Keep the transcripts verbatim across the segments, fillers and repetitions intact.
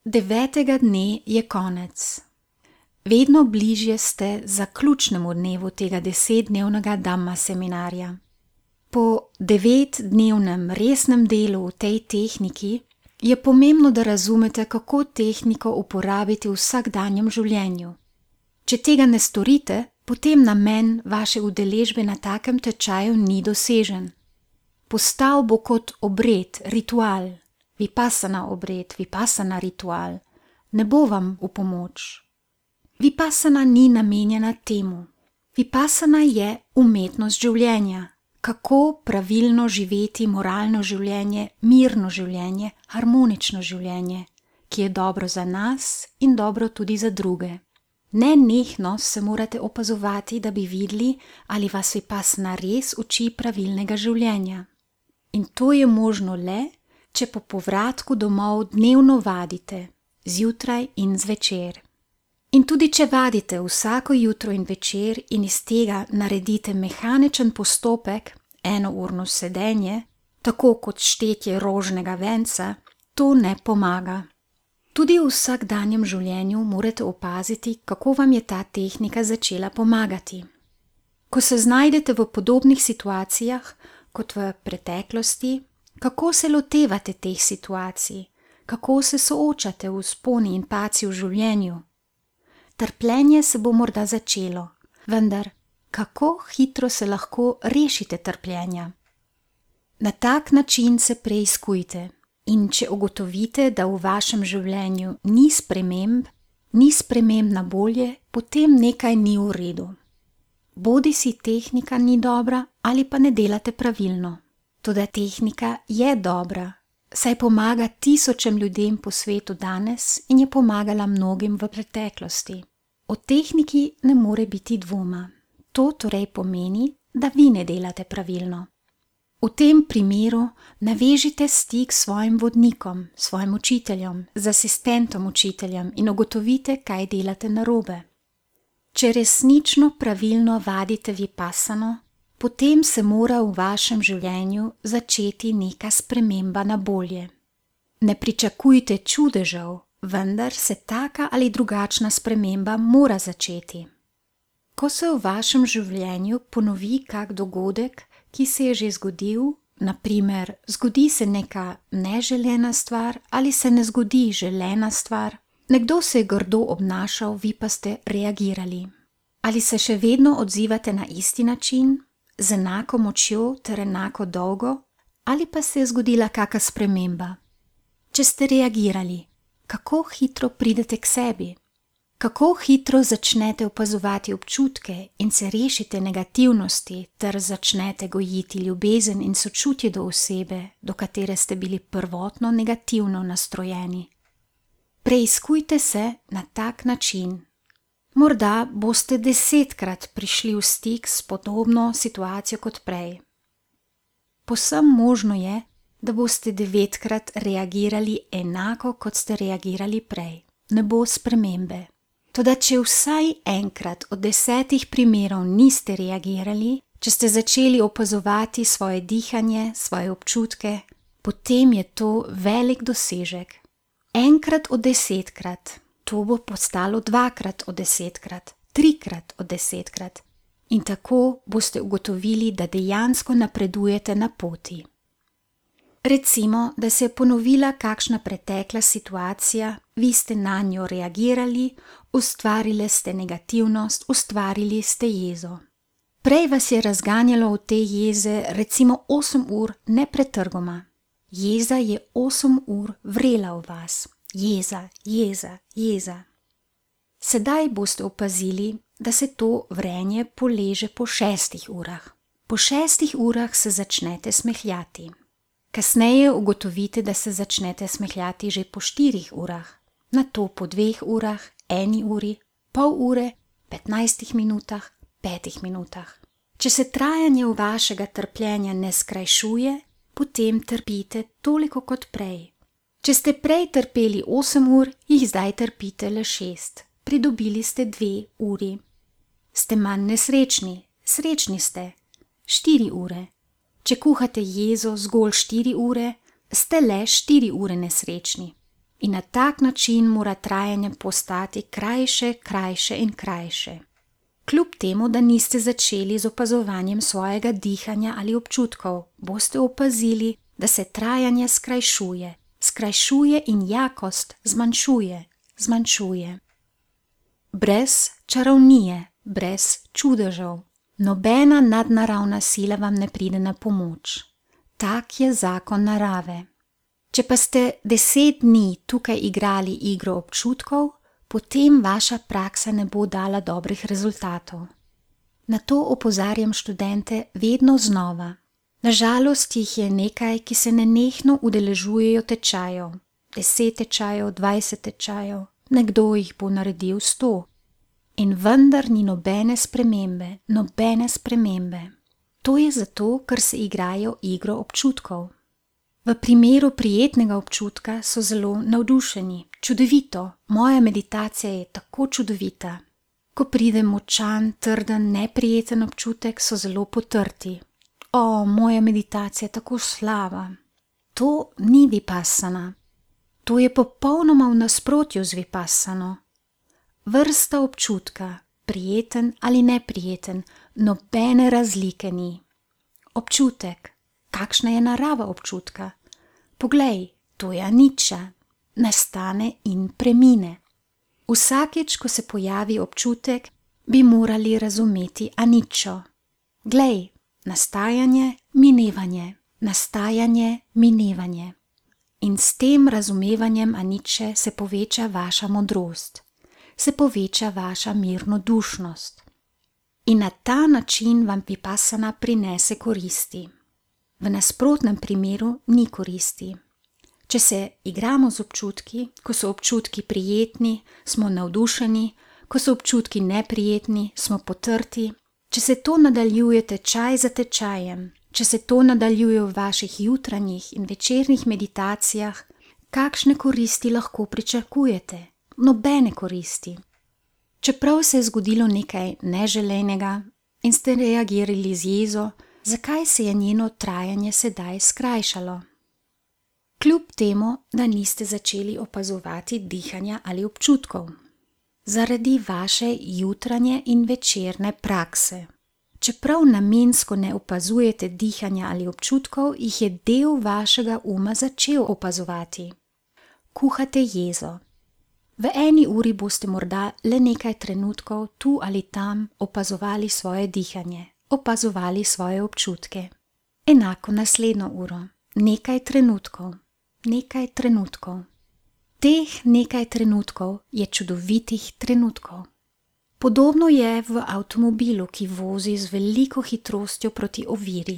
Devetega dne je konec. Vedno bližje ste zaključnemu dnevu tega desetdnevnega Dhamma seminarja. Po devetdnevnem resnem delu v tej tehniki je pomembno, da razumete, kako tehniko uporabiti v vsakdanjem življenju. Če tega ne storite, potem namen vaše udeležbe na takem tečaju ni dosežen. Postal bo kot obred, ritual, vipassana obred, vipassana ritual, ne bo vam v pomoč. Vipassana ni namenjena temu. Vipassana je umetnost življenja, kako pravilno živeti moralno življenje, mirno življenje, harmonično življenje, ki je dobro za nas in dobro tudi za druge. Nenehno se morate opazovati, da bi videli, ali vas vipassana res uči pravilnega življenja. In to je možno le, če po povratku domov dnevno vadite, zjutraj in zvečer. In tudi če vadite vsako jutro in večer in iz tega naredite mehaničen postopek, enourno sedenje, tako kot štetje rožnega venca, to ne pomaga. Tudi v vsakdanjem življenju morate opaziti, kako vam je ta tehnika začela pomagati. Ko se znajdete v podobnih situacijah kot v preteklosti, kako se lotevate teh situacij, kako se soočate v vzponi in padci v življenju. Trpljenje se bo morda začelo, vendar kako hitro se lahko rešite trpljenja? Na tak način se preizkujte. In če ugotovite, da v vašem življenju ni sprememb, ni sprememb na bolje, potem nekaj ni v redu. Bodisi tehnika ni dobra ali pa ne delate pravilno. Toda tehnika je dobra, saj pomaga tisočem ljudem po svetu danes in je pomagala mnogim v preteklosti. O tehniki ne more biti dvoma. To torej pomeni, da vi ne delate pravilno. V tem primeru navežite stik s svojim vodnikom, svojim učiteljem, z asistentom učiteljem in ugotovite, kaj delate narobe. Če resnično pravilno vadite vipassano, potem se mora v vašem življenju začeti neka sprememba na bolje. Ne pričakujte čudežev, vendar se taka ali drugačna sprememba mora začeti. Ko se v vašem življenju ponovi kak dogodek, ki se je že zgodil, na primer, zgodi se neka neželena stvar ali se ne zgodi želena stvar, nekdo se je grdo obnašal, vi pa ste reagirali. Ali se še vedno odzivate na isti način, z enako močjo ter enako dolgo, ali pa se je zgodila kaka sprememba? Če ste reagirali, kako hitro pridete k sebi? Kako hitro začnete opazovati občutke in se rešite negativnosti ter začnete gojiti ljubezen in sočutje do osebe, do katere ste bili prvotno negativno nastrojeni. Preizkujte se na tak način. Morda boste desetkrat prišli v stik s podobno situacijo kot prej. Povsem možno je, da boste devetkrat reagirali enako, kot ste reagirali prej. Ne bo spremembe. Toda če vsaj enkrat od desetih primerov niste reagirali, če ste začeli opazovati svoje dihanje, svoje občutke, potem je to velik dosežek. Enkrat od desetkrat, to bo postalo dvakrat od desetkrat, trikrat od desetkrat. In tako boste ugotovili, da dejansko napredujete na poti. Recimo, da se je ponovila kakšna pretekla situacija, vi ste na njo reagirali, ustvarili ste negativnost, ustvarili ste jezo. Prej vas je razganjalo v te jeze recimo osem ur nepretrgoma. Jeza je osem ur vrela v vas. Jeza, jeza, jeza. Sedaj boste opazili, da se to vrenje poleže po šestih urah. Po šestih urah se začnete smehljati. Kasneje ugotovite, da se začnete smehljati že po štirih urah, nato po dveh urah, eni uri, pol ure, petnajstih minutah, petih minutah. Če se trajanje vašega trpljenja ne skrajšuje, potem trpite toliko kot prej. Če ste prej trpeli osem ur, jih zdaj trpite le šest. Pridobili ste dve uri. Ste manj nesrečni, srečni ste, štiri ure. Če kuhate jezo zgolj štiri ure, ste le štiri ure nesrečni. In na tak način mora trajanje postati krajše, krajše in krajše. Kljub temu, da niste začeli z opazovanjem svojega dihanja ali občutkov, boste opazili, da se trajanje skrajšuje, skrajšuje in jakost zmanjšuje, zmanjšuje. Brez čarovnije, brez čudežev, nobena nadnaravna sila vam ne pride na pomoč. Tak je zakon narave. Če pa ste deset dni tukaj igrali igro občutkov, potem vaša praksa ne bo dala dobrih rezultatov. Na to opozarjam študente vedno znova. Nažalost jih je nekaj, ki se nenehno udeležujejo tečajev. Deset tečajev, dvajset tečajev, nekdo jih bo naredil sto. In vendar ni nobene spremembe, nobene spremembe. To je zato, ker se igrajo igro občutkov. V primeru prijetnega občutka so zelo navdušeni. Čudovito, moja meditacija je tako čudovita. Ko pride močan, trden, neprijeten občutek, so zelo potrti. O, moja meditacija je tako slaba. To ni vipassana. To je popolnoma v nasprotju z vipassano. Vrsta občutka, prijeten ali neprijeten, nobene razlike ni. Občutek, kakšna je narava občutka? Poglej, to je aniča, nastane in premine. Vsakič, ko se pojavi občutek, bi morali razumeti aničo. Glej, nastajanje, minevanje, nastajanje, minevanje. In s tem razumevanjem aniče se poveča vaša modrost, se poveča vaša mirnodušnost. In na ta način vam vipassana prinese koristi. V nasprotnem primeru ni koristi. Če se igramo z občutki, ko so občutki prijetni, smo navdušeni, ko so občutki neprijetni, smo potrti. Če se to nadaljuje tečaj za tečajem, če se to nadaljuje v vaših jutranjih in večernih meditacijah, kakšne koristi lahko pričakujete? Nobene koristi. Čeprav se je zgodilo nekaj neželenega in ste reagirali z jezo, zakaj se je njeno trajanje sedaj skrajšalo? Kljub temu, da niste začeli opazovati dihanja ali občutkov. Zaradi vaše jutranje in večerne prakse. Čeprav namensko ne opazujete dihanja ali občutkov, jih je del vašega uma začel opazovati. Kuhate jezo. V eni uri boste morda le nekaj trenutkov tu ali tam opazovali svoje dihanje, opazovali svoje občutke. Enako naslednjo uro, nekaj trenutkov, nekaj trenutkov. Teh nekaj trenutkov je čudovitih trenutkov. Podobno je v avtomobilu, ki vozi z veliko hitrostjo proti oviri.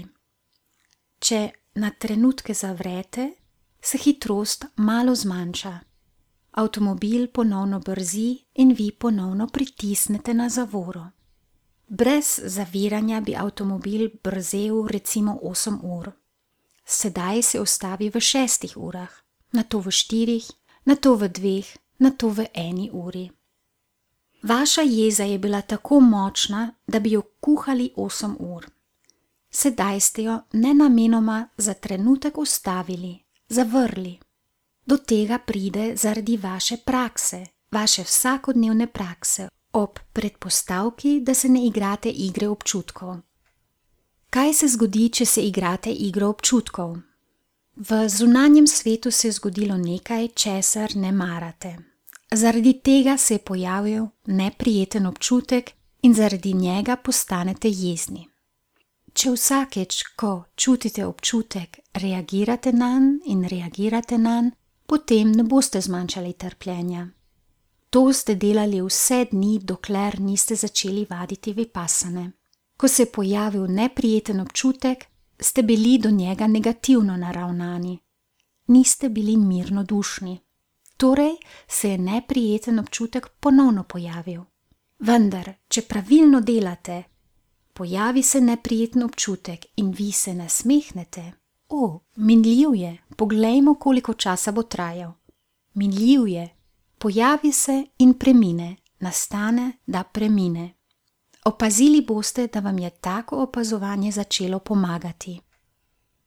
Če na trenutke zavrete, se hitrost malo zmanjša. Avtomobil ponovno brzi in vi ponovno pritisnete na zavoro. Brez zaviranja bi avtomobil brzel recimo osem ur. Sedaj se ustavi v šestih urah, nato v štirih, nato v dveh, nato v eni uri. Vaša jeza je bila tako močna, da bi jo kuhali osem ur. Sedaj ste jo nenamenoma za trenutek ustavili, zavrli. Do tega pride zaradi vaše prakse, vaše vsakodnevne prakse, ob predpostavki, da se ne igrate igre občutkov. Kaj se zgodi, če se igrate igro občutkov? V zunanjem svetu se je zgodilo nekaj, česar ne marate. Zaradi tega se je pojavil neprijeten občutek in zaradi njega postanete jezni. Če vsakeč, ko čutite občutek, reagirate nanj in reagirate nanj, potem ne boste zmanjšali trpljenja. To ste delali vse dni, dokler niste začeli vaditi vipassane. Ko se je pojavil neprijeten občutek, ste bili do njega negativno naravnani. Niste bili mirnodušni. Torej se je neprijeten občutek ponovno pojavil. Vendar, če pravilno delate, pojavi se neprijeten občutek in vi se nasmehnete. O, minljiv je, poglejmo, koliko časa bo trajal. Minljiv je, pojavi se in premine, nastane, da premine. Opazili boste, da vam je tako opazovanje začelo pomagati.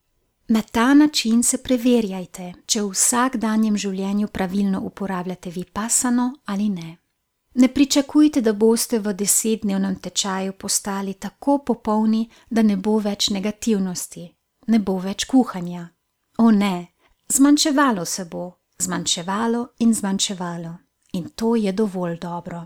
Na ta način se preverjajte, če v vsakdanjem življenju pravilno uporabljate vipassano ali ne. Ne pričakujte, da boste v desetdnevnem tečaju postali tako popolni, da ne bo več negativnosti, ne bo več kuhanja. O ne, zmanjševalo se bo, zmanjševalo in zmanjševalo. In to je dovolj dobro.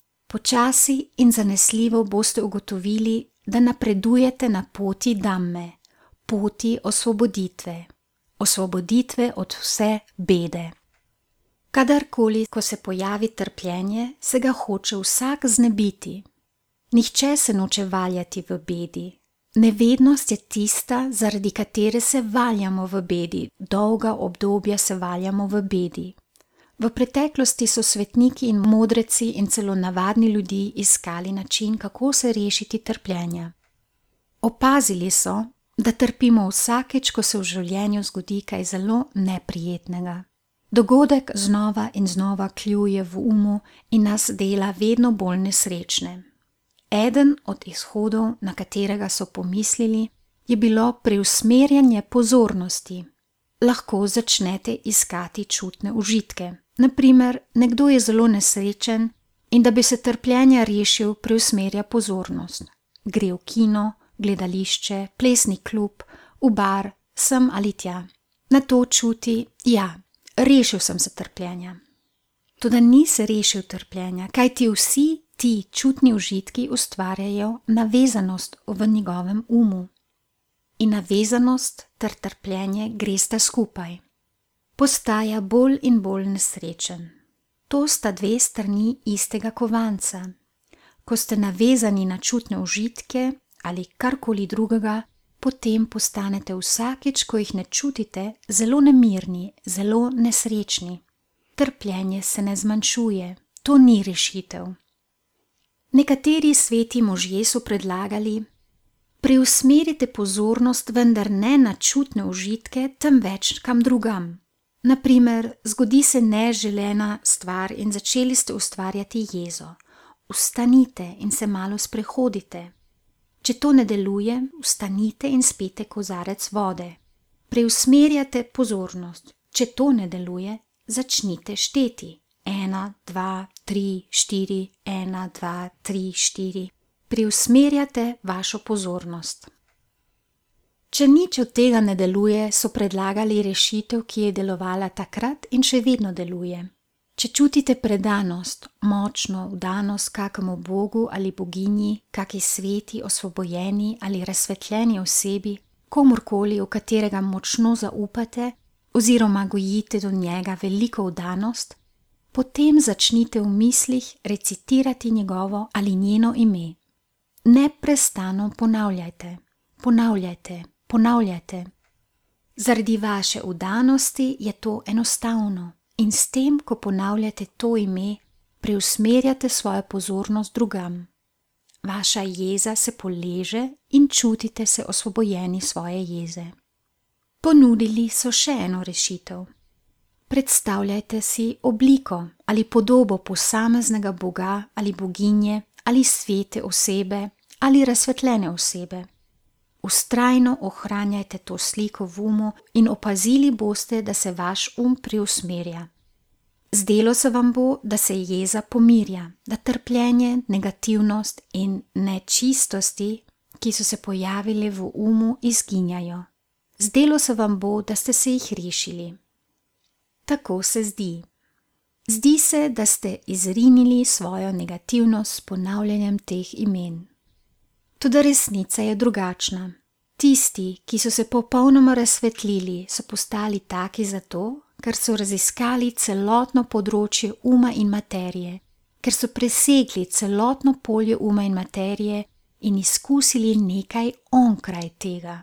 Počasi in zanesljivo boste ugotovili, da napredujete na poti Dhamme, poti osvoboditve, osvoboditve od vse bede. Kadarkoli, ko se pojavi trpljenje, se ga hoče vsak znebiti. Nihče se noče valjati v bedi. Nevednost je tista, zaradi katere se valjamo v bedi, dolga obdobja se valjamo v bedi. V preteklosti so svetniki in modreci in celo navadni ljudi iskali način, kako se rešiti trpljenja. Opazili so, da trpimo vsakeč, ko se v življenju zgodi kaj zelo neprijetnega. Dogodek znova in znova kljuje v umu in nas dela vedno bolj nesrečne. Eden od izhodov, na katerega so pomislili, je bilo preusmerjanje pozornosti. Lahko začnete iskati čutne užitke. Naprimer, nekdo je zelo nesrečen in da bi se trpljenja rešil, preusmerja pozornost. Gre v kino, gledališče, plesni klub, v bar, sem ali tja. Nato čuti, ja, rešil sem se trpljenja. Toda ni se rešil trpljenja, kajti vsi ti čutni užitki ustvarjajo navezanost v njegovem umu. In navezanost ter trpljenje gresta skupaj. Postaja bolj in bolj nesrečen. To sta dve strani istega kovanca. Ko ste navezani na čutne užitke ali karkoli drugega, potem postanete vsakič, ko jih ne čutite, zelo nemirni, zelo nesrečni. Trpljenje se ne zmanjšuje, to ni rešitev. Nekateri sveti možje so predlagali: preusmerite pozornost, vendar ne na čutne užitke, temveč kam drugam. Naprimer, zgodi se neželena stvar in začeli ste ustvarjati jezo. Vstanite in se malo sprehodite. Če to ne deluje, vstanite in spijte kozarec vode. Preusmerjate pozornost. Če to ne deluje, začnite šteti. Ena, dva, tri, štiri, ena, dva, tri, štiri. Preusmerjate vašo pozornost. Če nič od tega ne deluje, so predlagali rešitev, ki je delovala takrat in še vedno deluje. Če čutite predanost, močno vdanost kakemu bogu ali boginji, kaki sveti, osvobojeni ali razsvetljeni osebi, komurkoli, v katerega močno zaupate oziroma gojite do njega veliko vdanost, potem začnite v mislih recitirati njegovo ali njeno ime. Neprestano ponavljajte, ponavljajte, ponavljajte. Zaradi vaše vdanosti je to enostavno. In s tem, ko ponavljate to ime, preusmerjate svojo pozornost drugam. Vaša jeza se poleže in čutite se osvobojeni svoje jeze. Ponudili so še eno rešitev. Predstavljajte si obliko ali podobo posameznega boga ali boginje ali svete osebe ali razsvetljene osebe. Vztrajno ohranjajte to sliko v umu in opazili boste, da se vaš um preusmerja. Zdelo se vam bo, da se jeza pomirja, da trpljenje, negativnost in nečistosti, ki so se pojavile v umu, izginjajo. Zdelo se vam bo, da ste se jih rešili. Tako se zdi. Zdi se, da ste izrinili svojo negativnost s ponavljanjem teh imen. Toda resnica je drugačna. Tisti, ki so se popolnoma razsvetlili, so postali taki zato, ker so raziskali celotno področje uma in materije, ker so presegli celotno polje uma in materije in izkusili nekaj onkraj tega.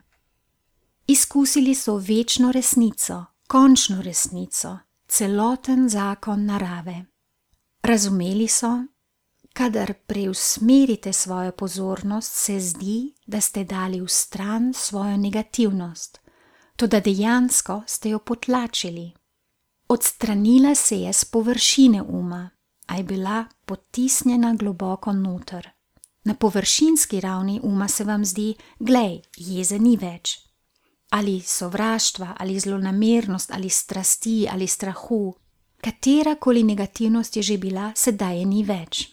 Izkusili so večno resnico, končno resnico, celoten zakon narave. Razumeli so, kadar preusmerite svojo pozornost, se zdi, da ste dali v stran svojo negativnost, toda dejansko ste jo potlačili. Odstranila se je s površine uma, a je bila potisnjena globoko noter. Na površinski ravni uma se vam zdi, glej, jeze ni več. ali sovraštva, ali zlonamernost, ali strasti, ali strahu, katerakoli negativnost je že bila, sedaj je ni več.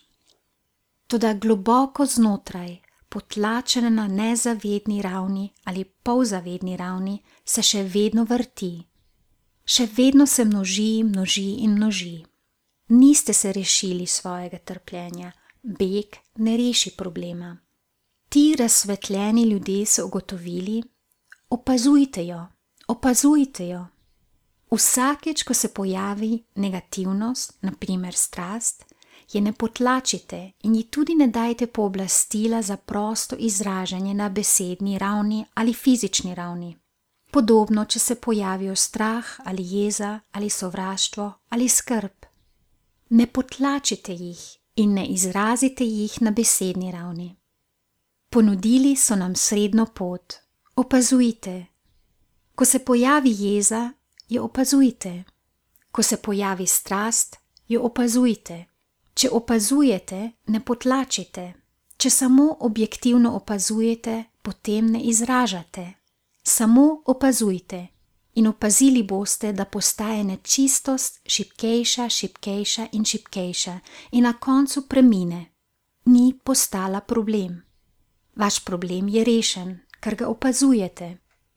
Toda globoko znotraj, potlačena na nezavedni ravni ali polzavedni ravni, se še vedno vrti. Še vedno se množi, množi in množi. Niste se rešili svojega trpljenja, beg ne reši problema. Ti razsvetljeni ljudje so ugotovili, opazujte jo, opazujte jo. Vsakič, ko se pojavi negativnost, na primer strast, je ne potlačite in ji tudi ne dajte pooblastila za prosto izražanje na besedni ravni ali fizični ravni. Podobno, če se pojavijo strah ali jeza ali sovraštvo ali skrb. Ne potlačite jih in ne izrazite jih na besedni ravni. Ponudili so nam srednjo pot. Opazujte. Ko se pojavi jeza, jo opazujte. Ko se pojavi strast, jo opazujte. Če opazujete, ne potlačite. Če samo objektivno opazujete, potem ne izražate. Samo opazujte in opazili boste, da postaje nečistost šibkejša, šibkejša in šibkejša in na koncu premine. Ni postala problem. Vaš problem je rešen, ker ga opazujete.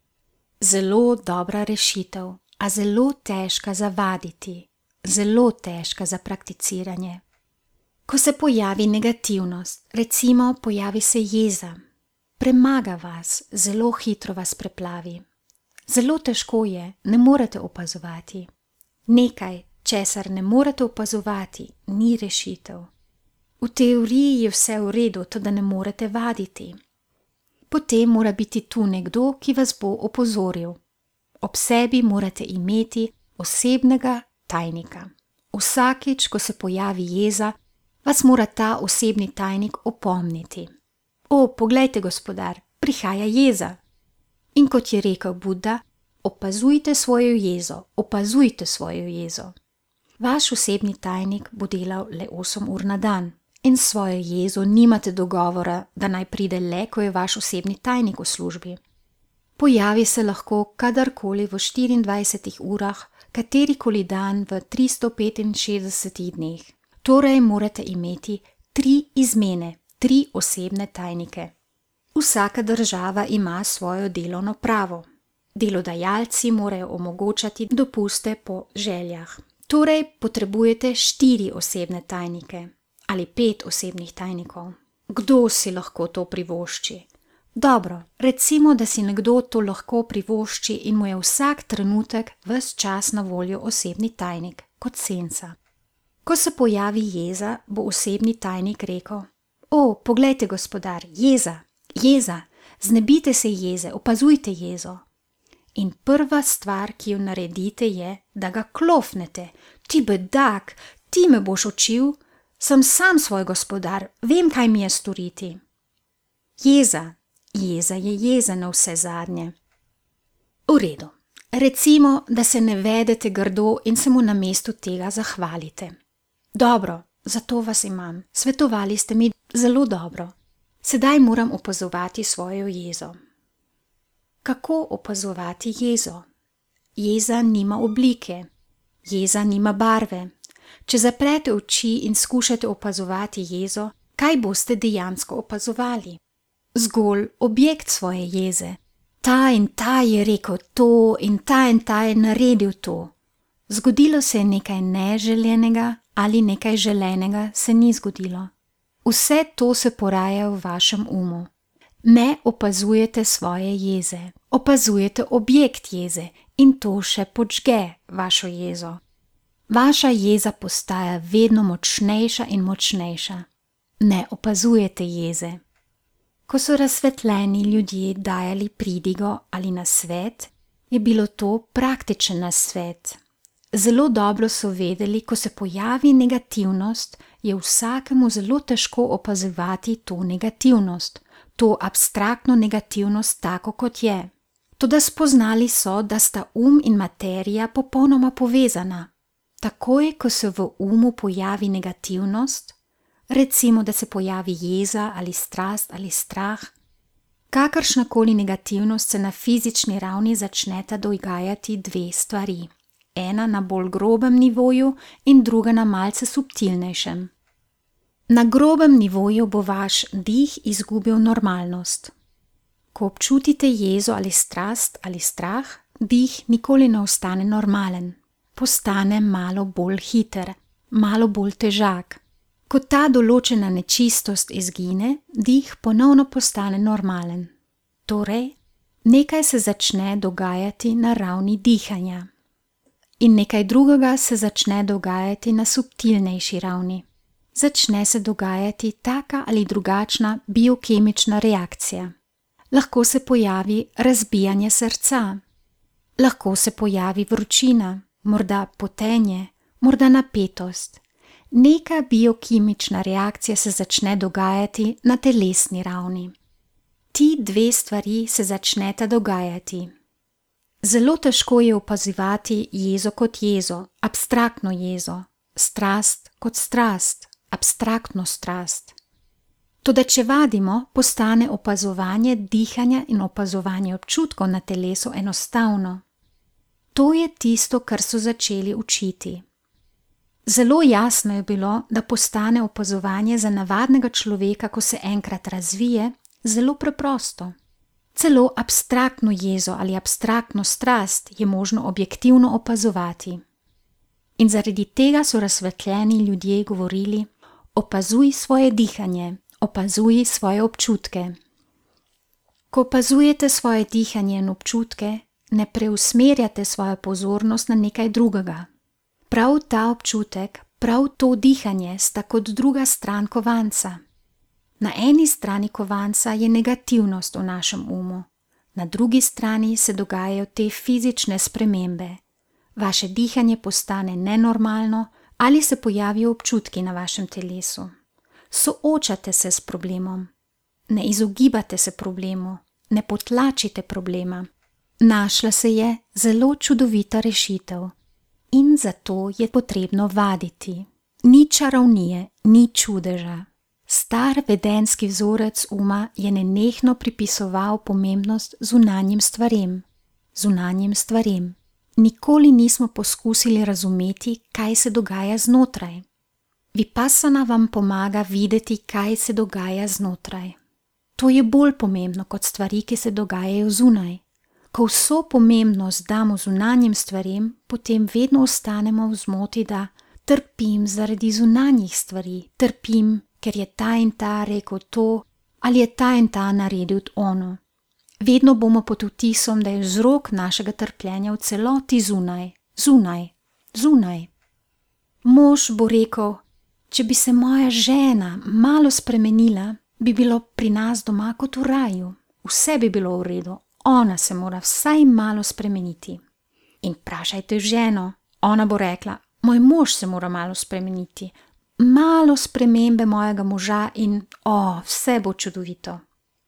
Zelo dobra rešitev, a zelo težka za vaditi, zelo težka za prakticiranje. Ko se pojavi negativnost, recimo pojavi se jeza, premaga vas, zelo hitro vas preplavi. Zelo težko je, ne morete opazovati. Nekaj, česar ne morete opazovati, ni rešitev. V teoriji je vse v redu, to da ne morete vaditi. Potem mora biti tu nekdo, ki vas bo opozoril. Ob sebi morate imeti osebnega tajnika. Vsakič, ko se pojavi jeza, vas mora ta osebni tajnik opomniti. O, poglejte, gospodar, prihaja jeza. In kot je rekel Buda, opazujte svojo jezo, opazujte svojo jezo. Vaš osebni tajnik bo delal le osem ur na dan in svojo jezo nimate dogovora, da naj pride le, ko je vaš osebni tajnik v službi. Pojavi se lahko kadarkoli v štiriindvajsetih urah, katerikoli dan v tristo petinšestdesetih dneh. Torej morate imeti tri izmene, tri osebne tajnike. Vsaka država ima svojo delovno pravo. Delodajalci morajo omogočati dopuste po željah. Torej potrebujete štiri osebne tajnike ali pet osebnih tajnikov. Kdo si lahko to privošči? Dobro, recimo, da si nekdo to lahko privošči in mu je vsak trenutek ves čas na voljo osebni tajnik, kot senca. Ko se pojavi jeza, bo osebni tajnik rekel: O, poglejte, gospodar, jeza, jeza, znebite se jeze, opazujte jezo. In prva stvar, ki jo naredite, je, da ga klofnete. Ti bedak, ti me boš učil, sem sam svoj gospodar, vem, kaj mi je storiti. Jeza, jeza je jeza na vse zadnje. V redu, recimo, da se ne vedete grdo in se mu na mestu tega zahvalite. Dobro, zato vas imam, svetovali ste mi zelo dobro. Sedaj moram opazovati svojo jezo. Kako opazovati jezo? Jeza nima oblike, jeza nima barve. Če zaprete oči in skušate opazovati jezo, kaj boste dejansko opazovali? Zgolj objekt svoje jeze. Ta in ta je rekel to in ta in ta je naredil to. Zgodilo se je nekaj neželenega ali nekaj želenega se ni zgodilo. Vse to se poraja v vašem umu. Ne opazujete svoje jeze, opazujete objekt jeze in to še podžge vašo jezo. Vaša jeza postaja vedno močnejša in močnejša. Ne opazujete jeze. Ko so razsvetljeni ljudje dajali pridigo ali nasvet, je bilo to praktičen nasvet. Zelo dobro so vedeli, ko se pojavi negativnost, je vsakemu zelo težko opazovati to negativnost, to abstraktno negativnost tako, kot je. Toda spoznali so, da sta um in materija popolnoma povezana. Takoj, ko se v umu pojavi negativnost, recimo, da se pojavi jeza ali strast ali strah, kakršnakoli negativnost se na fizični ravni začneta dogajati dve stvari. Ena na bolj grobem nivoju in druga na malce subtilnejšem. Na grobem nivoju bo vaš dih izgubil normalnost. Ko občutite jezo ali strast ali strah, dih nikoli ne ostane normalen. Postane malo bolj hiter, malo bolj težak. Ko ta določena nečistost izgine, dih ponovno postane normalen. Torej, nekaj se začne dogajati na ravni dihanja. In nekaj drugega se začne dogajati na subtilnejši ravni. Začne se dogajati taka ali drugačna biokemična reakcija. Lahko se pojavi razbijanje srca. Lahko se pojavi vročina, morda potenje, morda napetost. Neka biokemična reakcija se začne dogajati na telesni ravni. Ti dve stvari se začneta dogajati. Zelo težko je opazovati jezo kot jezo, abstraktno jezo, strast kot strast, abstraktno strast. Toda če vadimo, postane opazovanje dihanja in opazovanje občutkov na telesu enostavno. To je tisto, kar so začeli učiti. Zelo jasno je bilo, da postane opazovanje za navadnega človeka, ko se enkrat razvije, zelo preprosto. Celo abstraktno jezo ali abstraktno strast je možno objektivno opazovati. In zaradi tega so razsvetljeni ljudje govorili: opazuj svoje dihanje, opazuj svoje občutke. Ko opazujete svoje dihanje in občutke, ne preusmerjate svojo pozornost na nekaj drugega. Prav ta občutek, prav to dihanje sta kot druga stran kovanca. Na eni strani kovanca je negativnost v našem umu, na drugi strani se dogajajo te fizične spremembe. Vaše dihanje postane nenormalno ali se pojavijo občutki na vašem telesu. Soočate se s problemom. Ne izogibate se problemu, ne potlačite problema. Našla se je zelo čudovita rešitev. In zato je potrebno vaditi. Ni čarovnije, ni čudeža. Star vedenski vzorec uma je nenehno pripisoval pomembnost zunanjim stvarem. Zunanjim stvarem. Nikoli nismo poskusili razumeti, kaj se dogaja znotraj. Vipassana vam pomaga videti, kaj se dogaja znotraj. To je bolj pomembno kot stvari, ki se dogajajo zunaj. Ko vso pomembnost damo zunanjim stvarem, potem vedno ostanemo v zmoti, da trpim zaradi zunanjih stvari, trpim, ker je ta in ta rekel to, ali je ta in ta naredil ono. Vedno bomo pod vtisom, da je vzrok našega trpljenja v celoti zunaj, zunaj, zunaj. Mož bo rekel: če bi se moja žena malo spremenila, bi bilo pri nas doma kot v raju, vse bi bilo v redu. Ona se mora vsaj malo spremeniti. In vprašajte ženo, ona bo rekla: moj mož se mora malo spremeniti, malo spremembe mojega moža in o, vse bo čudovito.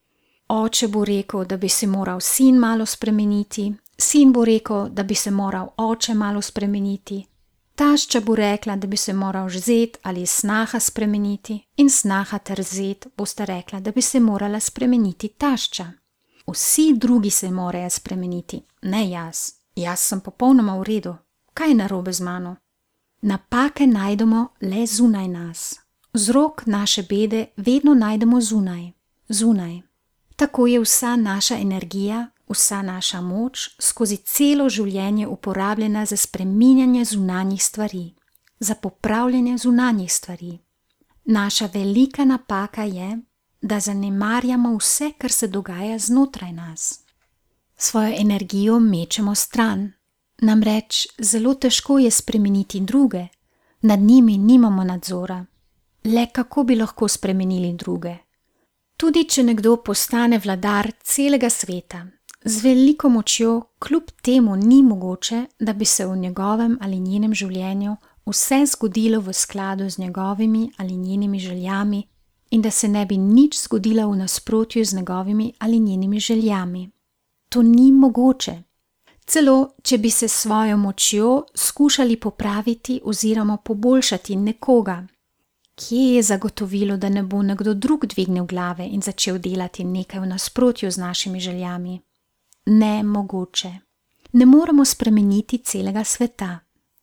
Oče bo rekel, da bi se moral sin malo spremeniti, sin bo rekel, da bi se moral oče malo spremeniti, tašča bo rekla, da bi se moral zet ali snaha spremeniti in snaha ter zet bosta rekla, da bi se morala spremeniti tašča. Vsi drugi se morajo spremeniti, ne jaz. Jaz sem popolnoma v redu. Kaj je narobe z mano? Napake najdemo le zunaj nas. Vzrok naše bede vedno najdemo zunaj. Zunaj. Tako je vsa naša energija, vsa naša moč skozi celo življenje uporabljena za spreminjanje zunanjih stvari, za popravljanje zunanjih stvari. Naša velika napaka je, da zanemarjamo vse, kar se dogaja znotraj nas. Svojo energijo mečemo stran, namreč zelo težko je spremeniti druge, nad njimi nimamo nadzora. Le kako bi lahko spremenili druge? Tudi če nekdo postane vladar celega sveta, z veliko močjo, kljub temu ni mogoče, da bi se v njegovem ali njenem življenju vse zgodilo v skladu z njegovimi ali njenimi željami in da se ne bi nič zgodilo v nasprotju z njegovimi ali njenimi željami. To ni mogoče. Celo, če bi se svojo močjo skušali popraviti oziroma poboljšati nekoga. Kje je zagotovilo, da ne bo nekdo drug dvignil glave in začel delati nekaj v nasprotju z našimi željami? Nemogoče. Ne moremo spremeniti celega sveta.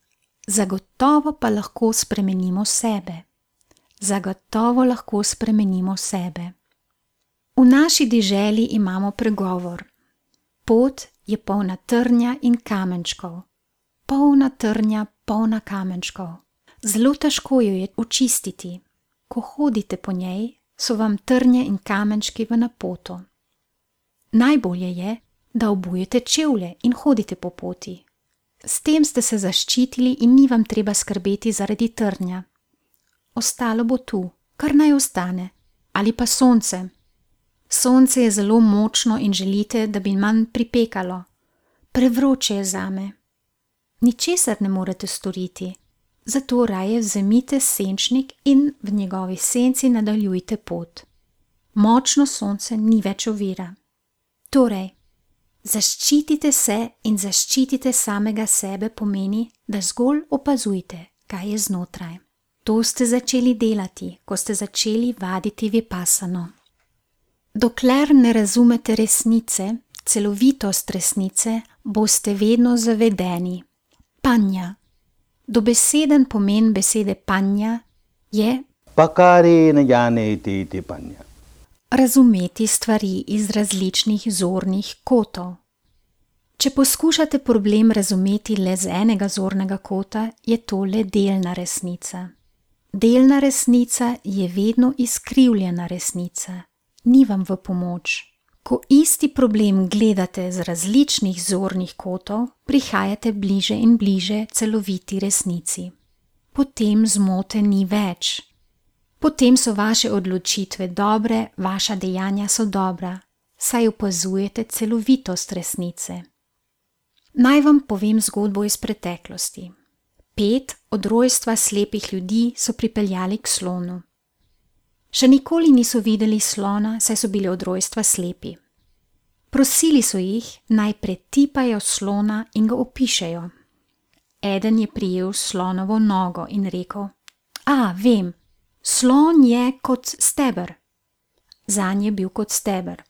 Zagotovo pa lahko spremenimo sebe. Zagotovo lahko spremenimo sebe. V naši deželi imamo pregovor. Pot je polna trnja in kamenčkov. Polna trnja, polna kamenčkov. Zelo težko jo je očistiti. Ko hodite po njej, so vam trnje in kamenčki v napoto. Najbolje je, da obujete čevlje in hodite po poti. S tem ste se zaščitili in ni vam treba skrbeti zaradi trnja. Ostalo bo tu, kar naj ostane, ali pa sonce. Sonce je zelo močno in želite, da bi manj pripekalo. Prevroče je zame. Ničesar ne morete storiti, zato raje vzemite senčnik in v njegovi senci nadaljujte pot. Močno sonce ni več ovira. Torej, zaščitite se in zaščitite samega sebe pomeni, da zgolj opazujte, kaj je znotraj. To ste začeli delati, ko ste začeli vaditi vipassano. Dokler ne razumete resnice, celovitost resnice, boste vedno zavedeni. Panja. Dobeseden pomen besede panja je Pakarena janeti iti panja. Razumeti stvari iz različnih zornih kotov. Če poskušate problem razumeti le z enega zornega kota, je to le delna resnica. Delna resnica je vedno izkrivljena resnica. Ni vam v pomoč. Ko isti problem gledate z različnih zornih kotov, prihajate bliže in bliže celoviti resnici. Potem zmote ni več. Potem so vaše odločitve dobre, vaša dejanja so dobra, saj opazujete celovitost resnice. Naj vam povem zgodbo iz preteklosti. Pet od rojstva slepih ljudi so pripeljali k slonu. Še nikoli niso videli slona, saj so bili od rojstva slepi. Prosili so jih, naj pretipajo slona in ga opišejo. Eden je prijel slonovo nogo in rekel: A, vem, slon je kot steber. Zanj je bil kot steber.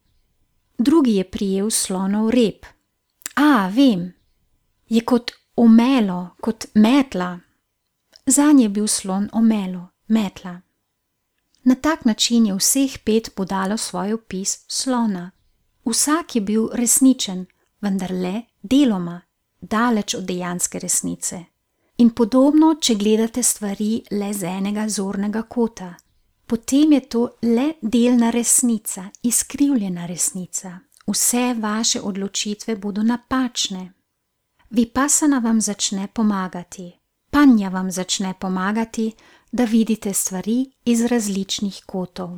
Drugi je prijel slonov rep. A, vem, je kot omelo, kot metla. Zanj je bil slon omelo, metla. Na tak način je vseh pet podalo svoj opis slona. Vsak je bil resničen, vendar le deloma, daleč od dejanske resnice. In podobno, če gledate stvari le z enega zornega kota, potem je to le delna resnica, izkrivljena resnica. Vse vaše odločitve bodo napačne. Vipassana vam začne pomagati, panja vam začne pomagati, da vidite stvari iz različnih kotov.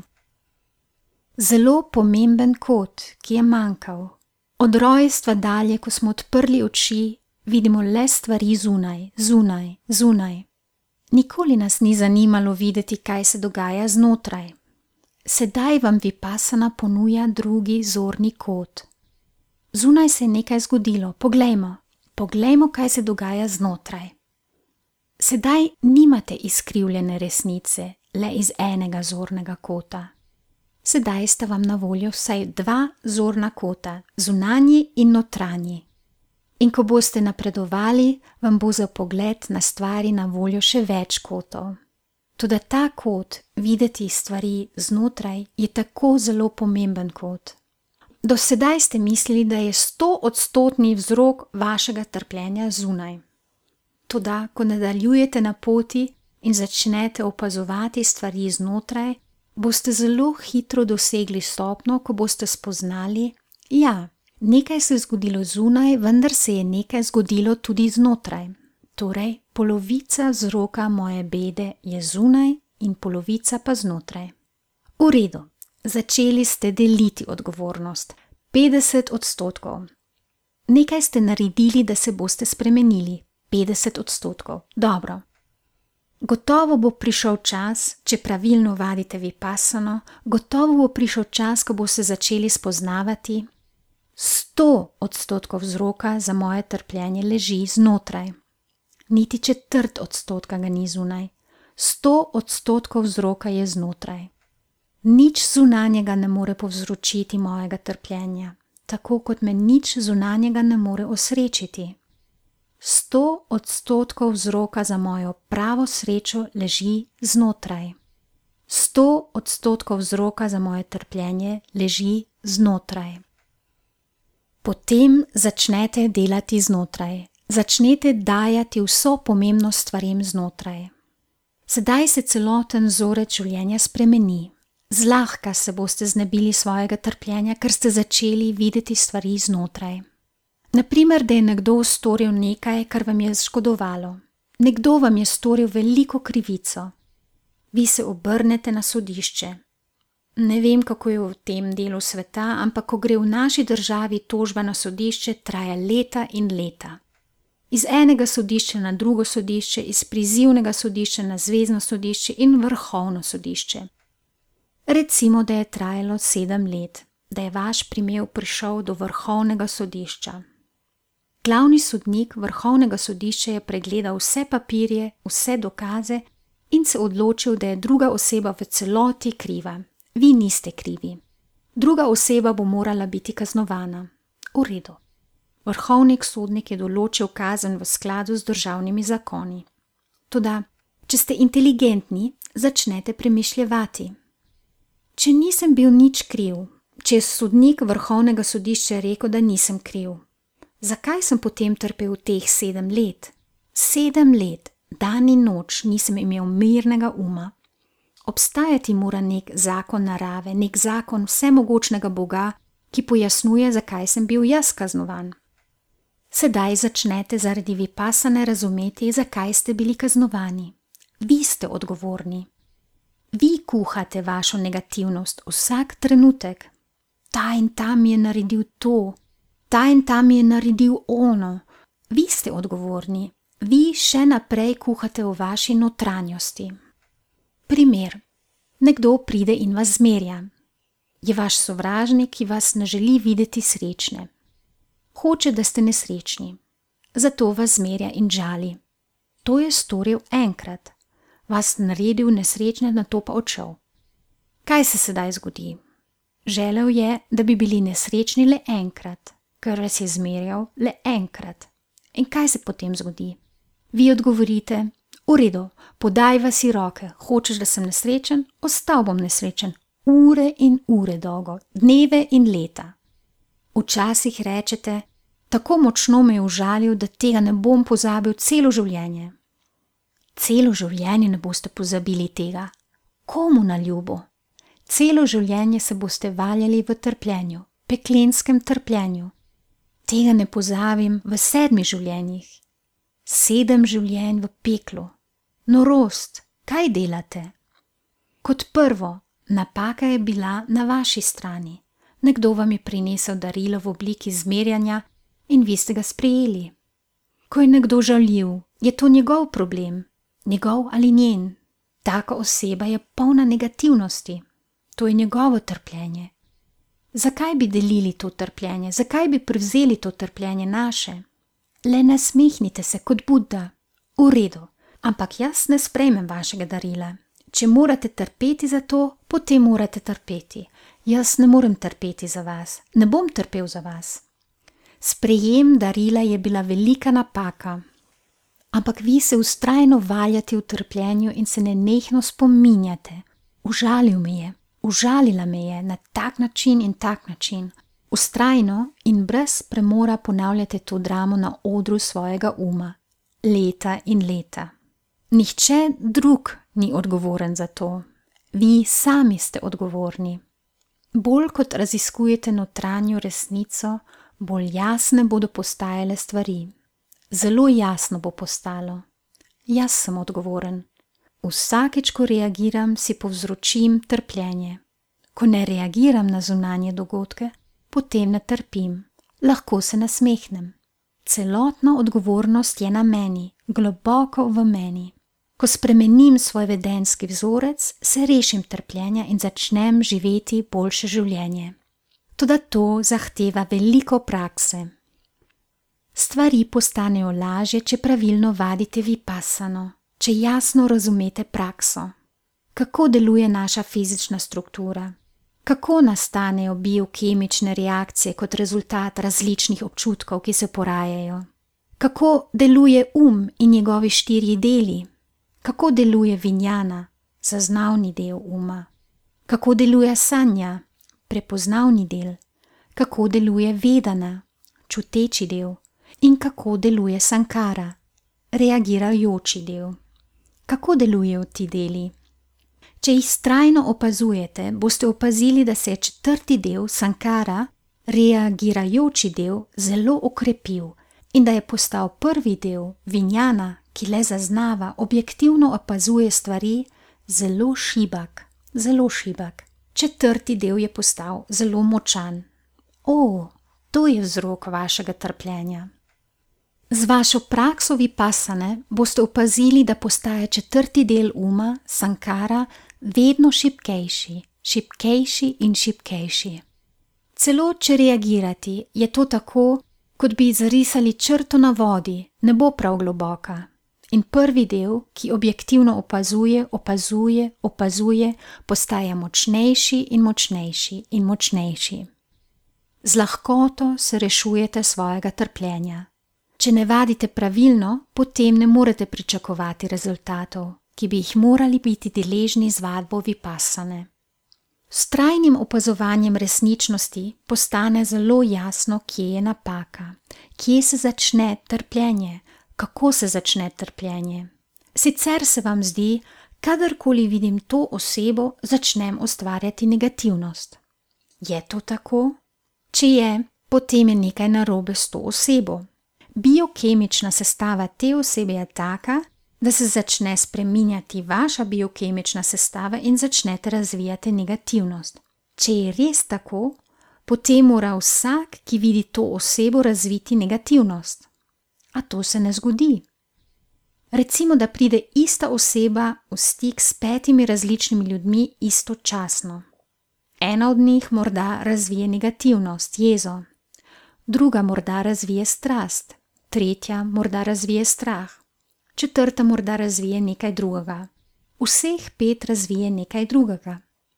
Zelo pomemben kot, ki je manjkal. Od rojstva dalje, ko smo odprli oči, vidimo le stvari zunaj, zunaj, zunaj. Nikoli nas ni zanimalo videti, kaj se dogaja znotraj. Sedaj vam vipassana ponuja drugi zorni kot. Zunaj se je nekaj zgodilo, poglejmo, poglejmo, kaj se dogaja znotraj. Sedaj nimate izkrivljene resnice, le iz enega zornega kota. Sedaj sta vam na voljo vsaj dva zorna kota, zunanji in notranji. In ko boste napredovali, vam bo za pogled na stvari na voljo še več kotov. Toda ta kot, videti stvari znotraj, je tako zelo pomemben kot. Do sedaj ste mislili, da je stoodstotni vzrok vašega trpljenja zunaj. Toda, ko nadaljujete na poti in začnete opazovati stvari znotraj, boste zelo hitro dosegli stopnjo, ko boste spoznali, ja, nekaj se je zgodilo zunaj, vendar se je nekaj zgodilo tudi znotraj. Torej, polovica vzroka moje bede je zunaj in polovica pa znotraj. V redu, začeli ste deliti odgovornost. petdeset odstotkov. Nekaj ste naredili, da se boste spremenili. petdeset odstotkov. Dobro. Gotovo bo prišel čas, če pravilno vadite vipassano, gotovo bo prišel čas, ko boste začeli spoznavati, sto odstotkov vzroka za moje trpljenje leži znotraj. Niti četrt odstotka ga ni zunaj. Sto odstotkov vzroka je znotraj. Nič zunanjega ne more povzročiti mojega trpljenja, tako kot me nič zunanjega ne more osrečiti. Sto odstotkov vzroka za mojo pravo srečo leži znotraj. Sto odstotkov vzroka za moje trpljenje leži znotraj. Potem začnete delati znotraj. Začnete dajati vso pomembnost stvarem znotraj. Sedaj se celoten vzorec življenja spremeni. Zlahka se boste znebili svojega trpljenja, ker ste začeli videti stvari znotraj. Naprimer, da je nekdo storil nekaj, kar vam je škodovalo. Nekdo vam je storil veliko krivico. Vi se obrnete na sodišče. Ne vem, kako je v tem delu sveta, ampak ko gre v naši državi tožba na sodišče, traja leta in leta. Iz enega sodišča na drugo sodišče, iz prizivnega sodišča na zvezno sodišče in vrhovno sodišče. Recimo, da je trajalo sedem let, da je vaš primer prišel do vrhovnega sodišča. Glavni sodnik vrhovnega sodišča je pregledal vse papirje, vse dokaze in se odločil, da je druga oseba v celoti kriva. Vi niste krivi. Druga oseba bo morala biti kaznovana. V redu. Vrhovnik sodnik je določil kazen v skladu z državnimi zakoni. Toda, če ste inteligentni, začnete premišljevati. Če nisem bil nič kriv, če je sodnik vrhovnega sodišča rekel, da nisem kriv, zakaj sem potem trpel teh sedem let? Sedem let, dan in noč nisem imel mirnega uma. Obstajati mora nek zakon narave, nek zakon vsemogočnega Boga, ki pojasnjuje, zakaj sem bil jaz kaznovan. Sedaj začnete zaradi vipasane razumeti, zakaj ste bili kaznovani. Vi ste odgovorni. Vi kuhate vašo negativnost vsak trenutek. Ta in ta mi je naredil to, ta in ta mi je naredil ono. Vi ste odgovorni. Vi še naprej kuhate v vaši notranjosti. Primer. Nekdo pride in vas zmerja. Je vaš sovražnik, ki vas ne želi videti srečne. Hoče, da ste nesrečni. Zato vas zmerja in žali. To je storil enkrat. Vas naredil nesrečne, nato pa odšel. Kaj se sedaj zgodi? Želel je, da bi bili nesrečni le enkrat, ker vas je zmerjal le enkrat. In kaj se potem zgodi? Vi odgovorite, v redu, podajva si roke, hočeš, da sem nesrečen, ostal bom nesrečen, ure in ure dolgo, dneve in leta. Včasih rečete, tako močno me je užalil, da tega ne bom pozabil celo življenje. Celo življenje ne boste pozabili tega. Komu na ljubo? Celo življenje se boste valjali v trpljenju, peklenskem trpljenju. Tega ne pozabim v sedmih življenjih. Sedem življenj v peklu. Norost, kaj delate? Kot prvo, napaka je bila na vaši strani. Nekdo vam je prinesel darilo v obliki zmerjanja in vi ste ga sprejeli. Ko je nekdo žaljiv, je to njegov problem, njegov ali njen. Taka oseba je polna negativnosti. To je njegovo trpljenje. Zakaj bi delili to trpljenje? Zakaj bi prevzeli to trpljenje naše? Le nasmehnite se kot Buddha. V redu, ampak jaz ne sprejmem vašega darila. Če morate trpeti za to, potem morate trpeti. Jaz ne morem trpeti za vas, ne bom trpel za vas. Sprejem darila je bila velika napaka. Ampak vi se vztrajno valjate v trpljenju in se nenehno spominjate. Užalil me je, užalila me je na tak način in tak način. Vztrajno in brez premora ponavljate to dramo na odru svojega uma. Leta in leta. Nihče drug ni odgovoren za to. Vi sami ste odgovorni. Bolj kot raziskujete notranjo resnico, bolj jasne bodo postajale stvari. Zelo jasno bo postalo. Jaz sem odgovoren. Vsakič, ko reagiram, si povzročim trpljenje. Ko ne reagiram na zunanje dogodke, potem ne trpim. Lahko se nasmehnem. Celotna odgovornost je na meni, globoko v meni. Ko spremenim svoj vedenjski vzorec, se rešim trpljenja in začnem živeti boljše življenje. Toda to zahteva veliko prakse. Stvari postanejo lažje, če pravilno vadite vipasano, če jasno razumete prakso, kako deluje naša fizična struktura, kako nastanejo biokemične reakcije kot rezultat različnih občutkov, ki se porajajo, kako deluje um in njegovi štirji deli, kako deluje vinjana, zaznavni del uma, kako deluje sanja, prepoznavni del, kako deluje vedana, čuteči del in kako deluje sankara, reagirajoči del. Kako delujejo ti deli? Če jih vztrajno opazujete, boste opazili, da se je četrti del sankara, reagirajoči del, zelo okrepil in da je postal prvi del vinjana, ki le zaznava, objektivno opazuje stvari, zelo šibak, zelo šibak. Četrti del je postal zelo močan. O, to je vzrok vašega trpljenja. Z vašo prakso vipassane boste opazili, da postaje četrti del uma, sankara, vedno šibkejši, šibkejši in šibkejši. Celo če reagirati, je to tako, kot bi zarisali črto na vodi, ne bo prav globoka. In prvi del, ki objektivno opazuje, opazuje, opazuje, postaje močnejši in močnejši in močnejši. Z lahkoto se rešujete svojega trpljenja. Če ne vadite pravilno, potem ne morete pričakovati rezultatov, ki bi jih morali biti deležni z vadbo vipassane. S trajnim opazovanjem resničnosti postane zelo jasno, kje je napaka, kje se začne trpljenje, kako se začne trpljenje. Sicer se vam zdi, kadarkoli vidim to osebo, začnem ustvarjati negativnost. Je to tako? Če je, potem je nekaj narobe s to osebo. Biokemična sestava te osebe je taka, da se začne spreminjati vaša biokemična sestava in začnete razvijati negativnost. Če je res tako, potem mora vsak, ki vidi to osebo, razviti negativnost. A to se ne zgodi. Recimo, da pride ista oseba v stik s petimi različnimi ljudmi istočasno. Ena od njih morda razvije negativnost, jezo, druga morda razvije strast, tretja morda razvije strah, četrta morda razvije nekaj drugega. Vseh pet razvije nekaj drugega.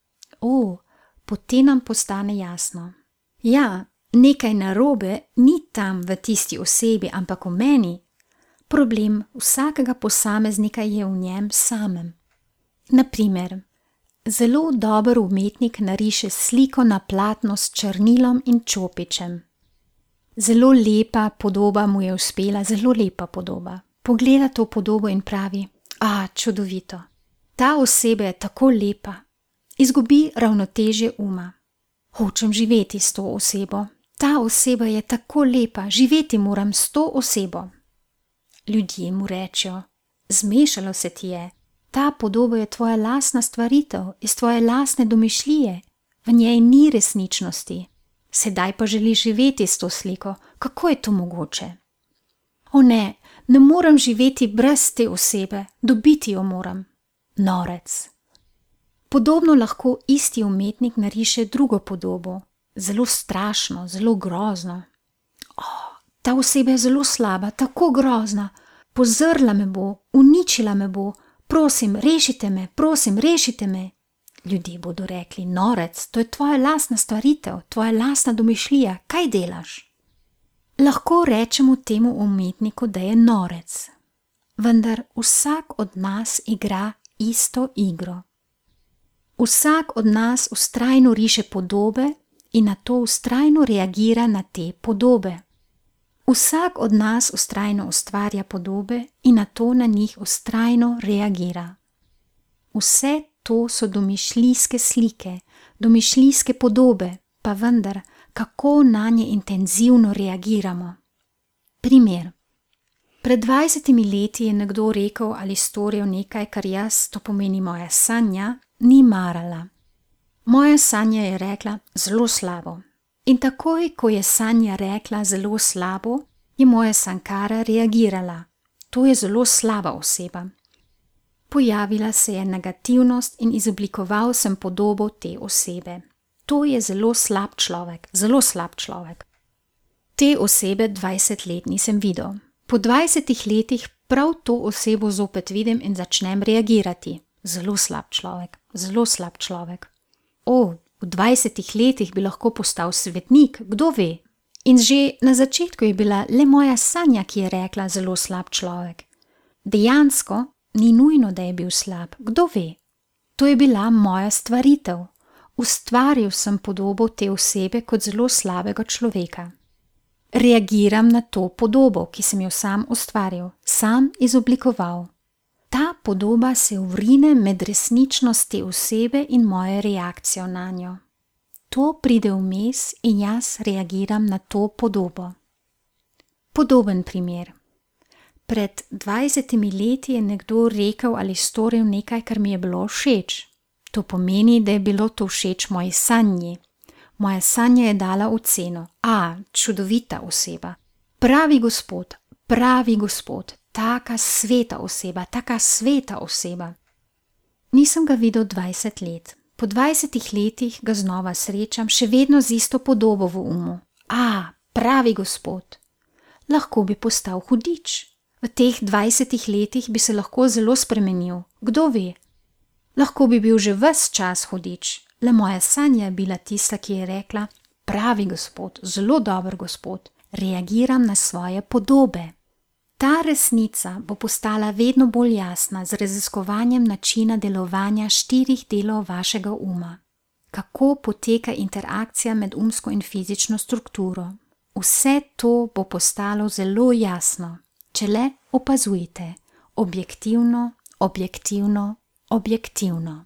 O, potem nam postane jasno. Ja, nekaj narobe ni tam v tisti osebi, ampak v meni. Problem vsakega posameznika je v njem samem. Naprimer, zelo dober umetnik nariše sliko na platno s črnilom in čopičem. Zelo lepa podoba mu je uspela, zelo lepa podoba. Pogleda to podobo in pravi, a, čudovito, ta oseba je tako lepa. Izgubi ravnotežje uma. Hočem živeti s to osebo. Ta oseba je tako lepa, živeti moram s to osebo. Ljudje mu rečejo, zmešalo se ti je, ta podoba je tvoja lastna stvaritev, iz tvoje lastne domišljije, v njej ni resničnosti. Sedaj pa želiš živeti s to sliko, kako je to mogoče? O ne, ne moram živeti brez te osebe, dobiti jo moram. Norec. Podobno lahko isti umetnik nariše drugo podobo, zelo strašno, zelo grozno. Oh, ta oseba je zelo slaba, tako grozna, pozrla me bo, uničila me bo, prosim, rešite me, prosim, rešite me. Ljudje bodo rekli, norec, to je tvoja lastna stvaritev, tvoja lastna domišljija, kaj delaš? Lahko rečemo temu umetniku, da je norec, vendar vsak od nas igra isto igro. Vsak od nas vztrajno riše podobe in na to vztrajno reagira na te podobe. Vsak od nas vztrajno ustvarja podobe in na to na njih vztrajno reagira. Vse to so domišljijske slike, domišljijske podobe, pa vendar, kako na nje intenzivno reagiramo. Primer. Pred dvajsetimi leti je nekdo rekel ali storil nekaj, kar jaz, to pomeni moja sanja, ni marala. Moja sanja je rekla zelo slabo. In takoj, ko je sanja rekla zelo slabo, je moja sankara reagirala. To je zelo slaba oseba. Pojavila se je negativnost in izoblikoval sem podobo te osebe. To je zelo slab človek, zelo slab človek. Te osebe dvajset let nisem videl. Po dvajsetih letih prav to osebo zopet vidim in začnem reagirati. Zelo slab človek, zelo slab človek. O, v dvajsetih letih bi lahko postal svetnik, kdo ve? In že na začetku je bila le moja Sanja, ki je rekla zelo slab človek. Dejansko ni nujno, da je bil slab, kdo ve? To je bila moja stvaritev. Ustvaril sem podobo te osebe kot zelo slabega človeka. Reagiram na to podobo, ki sem jo sam ustvaril, sam izoblikoval. Ta podoba se uvrine med resničnost te osebe in mojo reakcijo na njo. To pride vmes in jaz reagiram na to podobo. Podoben primer. Pred dvajsetimi leti je nekdo rekel ali storil nekaj, kar mi je bilo všeč. To pomeni, da je bilo to všeč moji Sanji. Moja Sanja je dala oceno. A, čudovita oseba. Pravi gospod, pravi gospod, taka sveta oseba, taka sveta oseba. Nisem ga videl dvajset let. Po dvajsetih letih ga znova srečam, še vedno z isto podobo v umu. A, pravi gospod. Lahko bi postal hudič. V teh dvajsetih letih bi se lahko zelo spremenil. Kdo ve? Lahko bi bil že ves čas hudič. Le moja Sanja je bila tista, ki je rekla, pravi gospod, zelo dober gospod, reagiram na svoje podobe. Ta resnica bo postala vedno bolj jasna z raziskovanjem načina delovanja štirih delov vašega uma. Kako poteka interakcija med umsko in fizično strukturo. Vse to bo postalo zelo jasno, če le opazujete, objektivno, objektivno, objektivno.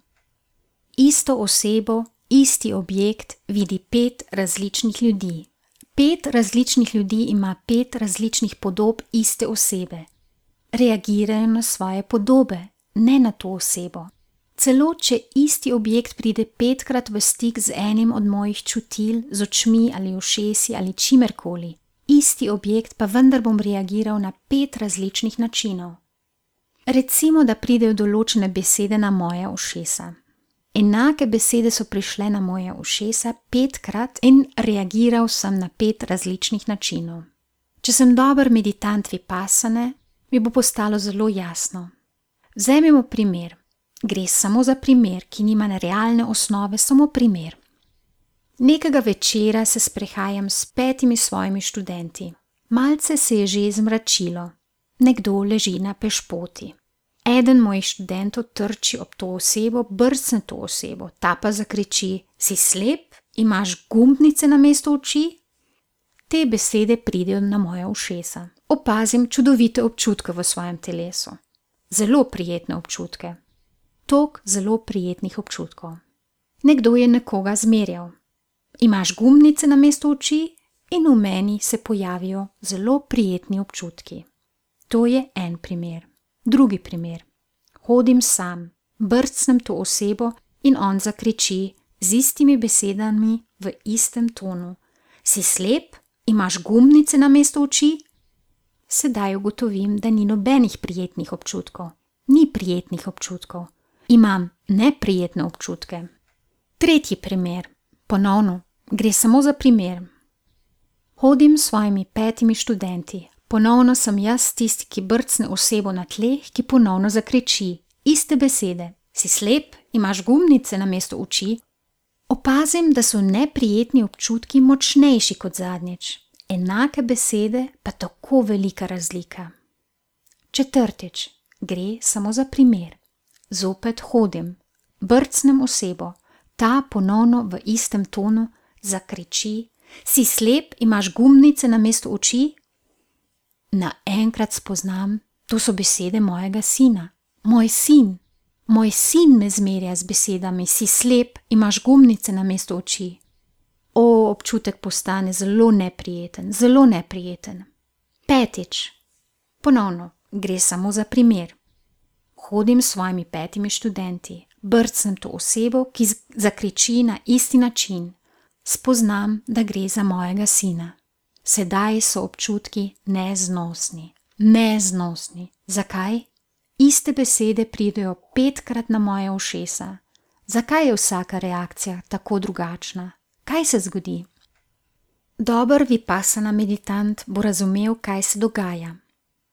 Isto osebo, isti objekt vidi pet različnih ljudi. Pet različnih ljudi ima pet različnih podob iste osebe. Reagirajo na svoje podobe, ne na to osebo. Celo če isti objekt pride petkrat v stik z enim od mojih čutil, z očmi ali ušesi ali čimerkoli, isti objekt pa vendar bom reagiral na pet različnih načinov. Recimo, da pridejo določene besede na moje ušesa. Enake besede so prišle na moje ušesa petkrat in reagiral sem na pet različnih načinov. Če sem dober meditant vipassane, mi bo postalo zelo jasno. Vzemimo primer. Gre samo za primer, ki nima realne osnove, samo primer. Nekega večera se sprehajam s petimi svojimi študenti. Malce se je že zmračilo. Nekdo leži na pešpoti. Eden mojih študentov trči ob to osebo, brcne to osebo, ta pa zakriči, si slep, imaš gumbnice namesto oči? Te besede pridejo na moje ušesa. Opazim čudovite občutke v svojem telesu. Zelo prijetne občutke. Tok zelo prijetnih občutkov. Nekdo je nekoga zmerjal. Imaš gumbnice namesto oči? In v meni se pojavijo zelo prijetni občutki. To je en primer. Drugi primer. Hodim sam, brcnem to osebo in on zakriči z istimi besedami v istem tonu. Si slep? Imaš gumbnice namesto oči? Sedaj ugotovim, da ni nobenih prijetnih občutkov. Ni prijetnih občutkov. Imam neprijetne občutke. Tretji primer. Ponovno, gre samo za primer. Hodim s svojimi petimi študenti. Ponovno sem jaz tisti, ki brcne osebo na tleh, ki ponovno zakriči. Iste besede. Si slep? Imaš gumbnice namesto oči? Opazim, da so neprijetni občutki močnejši kot zadnjič. Enake besede, pa tako velika razlika. Četrtič. Gre samo za primer. Zopet hodim. Brcnem osebo. Ta ponovno v istem tonu zakriči. Si slep? Imaš gumbnice namesto oči? Naenkrat spoznam, to so besede mojega sina. Moj sin. Moj sin me zmerja z besedami, si slep, imaš gumbnice namesto oči. O, občutek postane zelo neprijeten, zelo neprijeten. Petič. Ponovno, gre samo za primer. Hodim s svojimi petimi študenti, brcnem to osebo, ki zakriči na isti način. Spoznam, da gre za mojega sina. Sedaj so občutki neznosni. Neznosni. Zakaj? Iste besede pridejo petkrat na moje ušesa. Zakaj je vsaka reakcija tako drugačna? Kaj se zgodi? Dober vipassana meditant bo razumel, kaj se dogaja.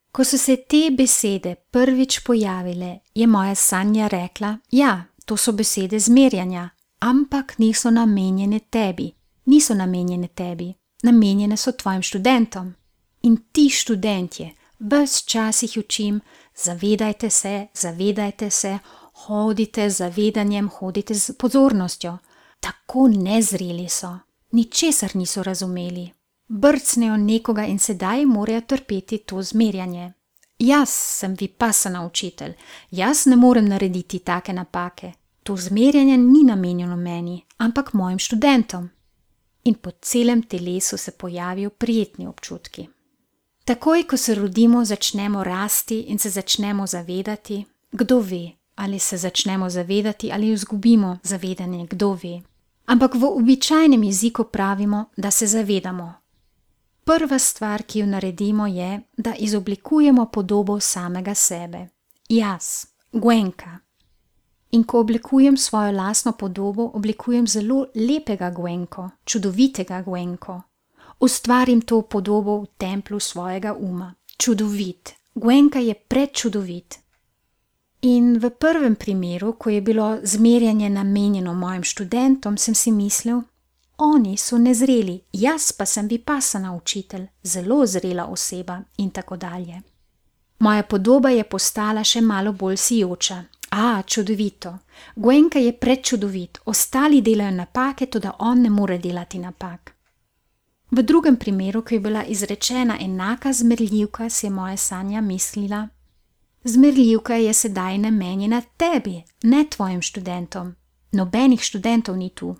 Ko so se te besede prvič pojavile, je moja Sanja rekla, ja, to so besede zmerjanja, ampak niso namenjene tebi, niso namenjene tebi, namenjene so tvojim študentom. In ti študentje, ves čas jih učim, zavedajte se, zavedajte se, hodite z zavedanjem, hodite z pozornostjo. Tako nezreli so, ničesar niso razumeli. Brcnejo nekoga in sedaj morajo trpeti to zmerjanje. Jaz sem vipassana učitelj, jaz ne morem narediti take napake. To zmerjanje ni namenjeno meni, ampak mojim študentom. In po celem telesu se pojavijo prijetni občutki. Takoj, ko se rodimo, začnemo rasti in se začnemo zavedati, kdo ve, ali se začnemo zavedati ali izgubimo zavedanje, kdo ve. Ampak v običajnem jeziku pravimo, da se zavedamo. Prva stvar, ki jo naredimo, je, da izoblikujemo podobo samega sebe. Jaz, Gwenka. In ko oblikujem svojo lastno podobo, oblikujem zelo lepega Gwenko, čudovitega Gwenko. Ustvarim to podobo v templju svojega uma. Čudovit. Gwenka je prečudovit. In v prvem primeru, ko je bilo zmerjanje namenjeno mojim študentom, sem si mislil, oni so nezreli, jaz pa sem vipassana učitelj, zelo zrela oseba in tako dalje. Moja podoba je postala še malo bolj sijoča. A, čudovito. Gwenka je prečudovit, ostali delajo napake, toda on ne more delati napak. V drugem primeru, ko je bila izrečena enaka zmerljivka, si je moja Sanja mislila, zmerljivka je sedaj namenjena tebi, ne tvojim študentom. Nobenih študentov ni tu.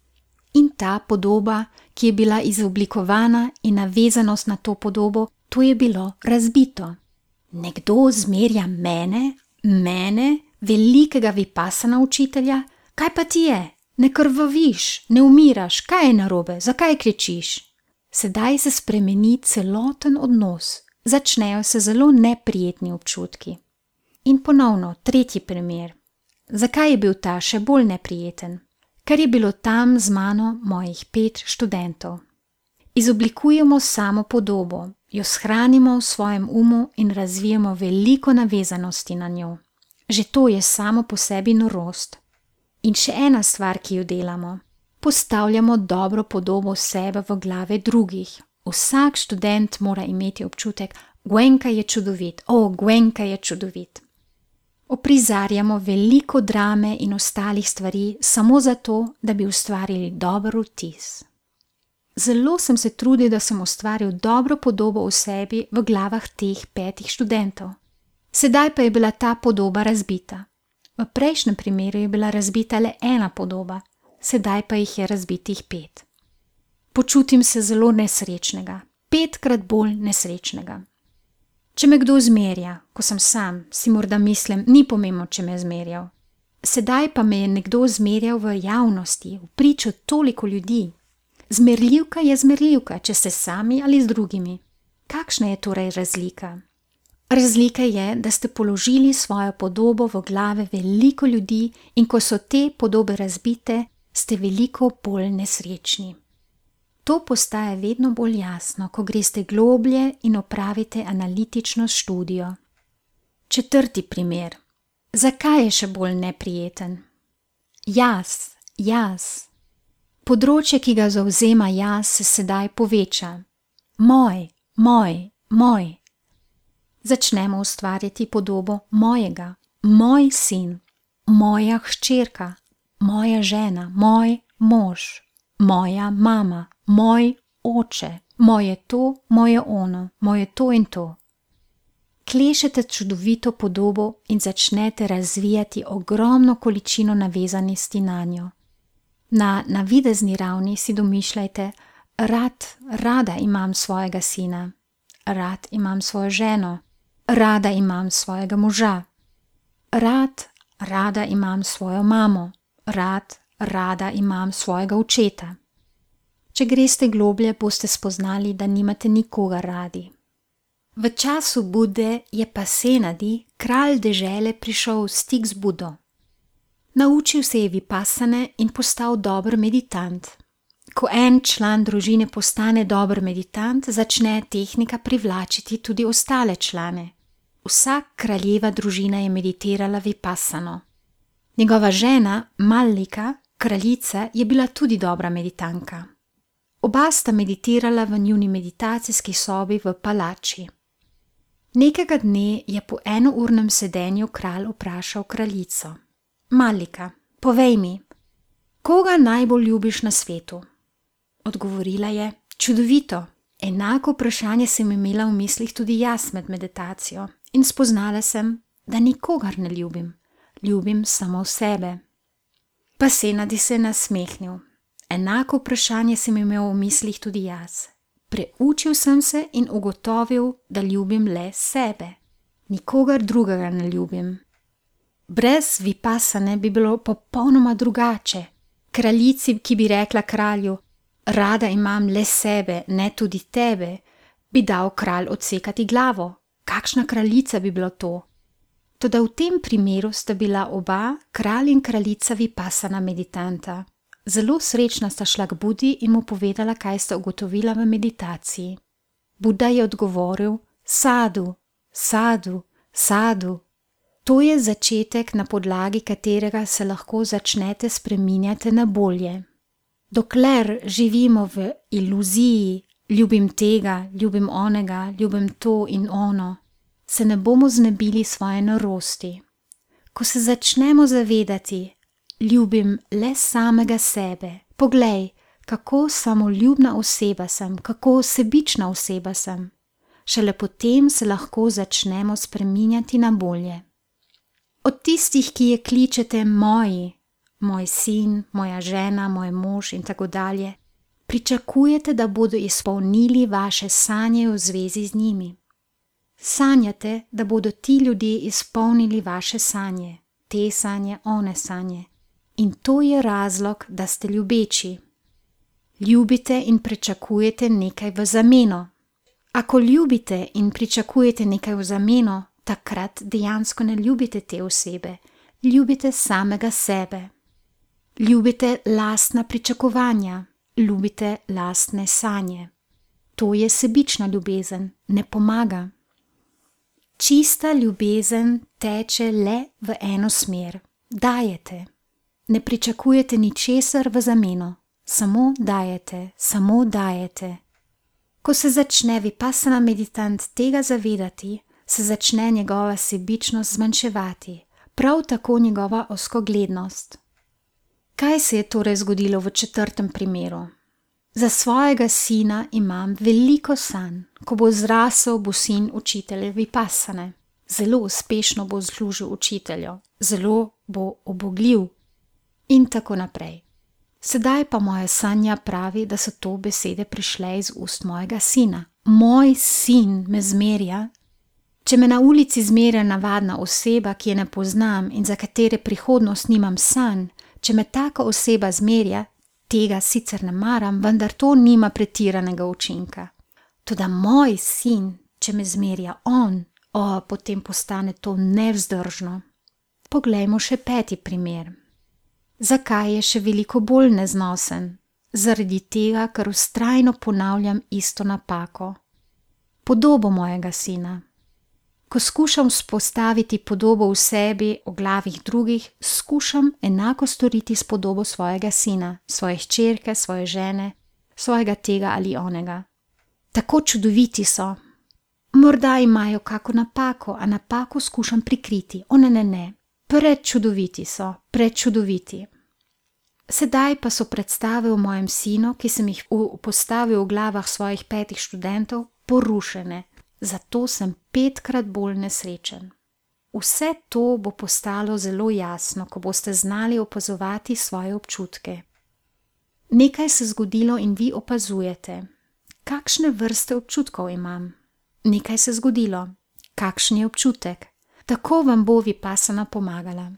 In ta podoba, ki je bila izoblikovana in navezanost na to podobo, to je bilo razbito. Nekdo zmerja mene, mene, velikega vipassana učitelja, kaj pa ti je? Ne krvaviš, ne umiraš, kaj je narobe, zakaj kričiš? Sedaj se spremeni celoten odnos, začnejo se zelo neprijetni občutki. In ponovno, tretji primer. Zakaj je bil ta še bolj neprijeten? Ker je bilo tam z mano mojih pet študentov. Izoblikujemo samo podobo, jo shranimo v svojem umu in razvijemo veliko navezanosti na njo. Že to je samo po sebi norost. In še ena stvar, ki jo delamo. Postavljamo dobro podobo sebe v glave drugih. Vsak študent mora imeti občutek, Gwenka je čudovit, o, Gwenka je čudovit. Oprizarjamo veliko drame in ostalih stvari samo zato, da bi ustvarili dober vtis. Zelo sem se trudil, da sem ustvaril dobro podobo o sebi v glavah teh petih študentov. Sedaj pa je bila ta podoba razbita. V prejšnjem primeru je bila razbita le ena podoba, sedaj pa jih je razbitih pet. Počutim se zelo nesrečnega, petkrat bolj nesrečnega. Če me kdo zmerja, ko sem sam, si morda mislim, ni pomembno, če me je zmerjal. Sedaj pa me je nekdo zmerjal v javnosti, v pričo toliko ljudi. Zmerljivka je zmerljivka, če ste sami ali z drugimi. Kakšna je torej razlika? Razlika je, da ste položili svojo podobo v glave veliko ljudi in ko so te podobe razbite, ste veliko bolj nesrečni. To postaje vedno bolj jasno, ko greste globlje in opravite analitično študijo. Četrti primer. Zakaj je še bolj neprijeten? Jaz, jaz. Področje, ki ga zavzema jaz, se sedaj poveča. Moj, moj, moj. Začnemo ustvarjati podobo mojega, moj sin, moja hčerka, moja žena, moj mož, moja mama, moj oče, moje to, moje ono, moje to in to. Klešete čudovito podobo in začnete razvijati ogromno količino navezanosti na njo. Na navidezni ravni si domišljajte, rad, rada imam svojega sina, rad imam svojo ženo, rada imam svojega moža, rad, rada imam svojo mamo, rad, rada imam svojega očeta. Če greste globlje, boste spoznali, da nimate nikogar radi. V času Bude je Pasenadi, kralj dežele, prišel v stik z Budo. Naučil se je vipassane in postal dober meditant. Ko en član družine postane dober meditant, začne tehnika privlačiti tudi ostale člane. Vsa kraljeva družina je meditirala vipassano. Njegova žena, Mallika, kraljica, je bila tudi dobra meditanka. Oba sta meditirala v njuni meditacijski sobi v palači. Nekega dne je po enournem sedenju kralj vprašal kraljico: Mallika, povej mi, koga najbolj ljubiš na svetu? Odgovorila je: čudovito, enako vprašanje sem imela v mislih tudi jaz med meditacijo in spoznala sem, da nikogar ne ljubim, ljubim samo sebe. Pa Senadi se je nasmehnil. Enako vprašanje sem imel v mislih tudi jaz. Preučil sem se in ugotovil, da ljubim le sebe. Nikogar drugega ne ljubim. Brez vipassane bi bilo popolnoma drugače. Kraljici, ki bi rekla kralju: rada imam le sebe, ne tudi tebe, bi dal kralj odsekati glavo. Kakšna kraljica bi bilo to? Toda v tem primeru sta bila oba, kralj in kraljica, vipassana meditanta. Zelo srečna sta šla k Budi in mu povedala, kaj sta ugotovila v meditaciji. Buda je odgovoril: sadu, sadu, sadu. To je začetek, na podlagi katerega se lahko začnete spreminjati na bolje. Dokler živimo v iluziji, ljubim tega, ljubim onega, ljubim to in ono, se ne bomo znebili svoje norosti. Ko se začnemo zavedati: ljubim le samega sebe, poglej, kako samoljubna oseba sem, kako sebična oseba sem, šele potem se lahko začnemo spreminjati na bolje. Od tistih, ki je kličete moji, moj sin, moja žena, moj mož in tako dalje, pričakujete, da bodo izpolnili vaše sanje v zvezi z njimi. Sanjate, da bodo ti ljudje izpolnili vaše sanje, te sanje, one sanje. In to je razlog, da ste ljubeči. Ljubite in pričakujete nekaj v zameno. Ako ljubite in pričakujete nekaj v zameno, takrat dejansko ne ljubite te osebe, ljubite samega sebe. Ljubite lastna pričakovanja, ljubite lastne sanje. To je sebična ljubezen, ne pomaga. Čista ljubezen teče le v eno smer, dajete. Ne pričakujete ničesar v zameno, samo dajete, samo dajete. Ko se začne vipassana meditant tega zavedati, se začne njegova sebičnost zmanjševati, prav tako njegova ozkoglednost. Kaj se je torej zgodilo v četrtem primeru? Za svojega sina imam veliko sanj. Ko bo zrasel, bo sin učitelj vipassane. Zelo uspešno bo služil učitelju, zelo bo ubogljiv in tako naprej. Sedaj pa moja sanja pravi, da so to besede prišle iz ust mojega sina. Moj sin me zmerja. Če me na ulici zmerja navadna oseba, ki je ne poznam in za katere prihodnost nimam sanj, če me taka oseba zmerja, tega sicer ne maram, vendar to nima pretiranega učinka. Toda moj sin, če me zmerja on, o, potem postane to nevzdržno. Poglejmo še peti primer. Zakaj je še veliko bolj neznosen? Zaradi tega, ker vztrajno ponavljam isto napako. Podobo mojega sina. Ko skušam vzpostaviti podobo v sebi, o glavih drugih, skušam enako storiti s podobo svojega sina, svoje hčerke, svoje žene, svojega tega ali onega. Tako čudoviti so. Morda imajo kako napako, a napako skušam prikriti. O ne, ne, ne. Prečudoviti so, prečudoviti. Sedaj pa so predstave o mojem sinu, ki sem jih postavil v glavah svojih petih študentov, porušene. Zato sem petkrat bolj nesrečen. Vse to bo postalo zelo jasno, ko boste znali opazovati svoje občutke. Nekaj se zgodilo in vi opazujete. Kakšne vrste občutkov imam? Nekaj se zgodilo. Kakšen je občutek? Tako vam bo vipassana pomagala.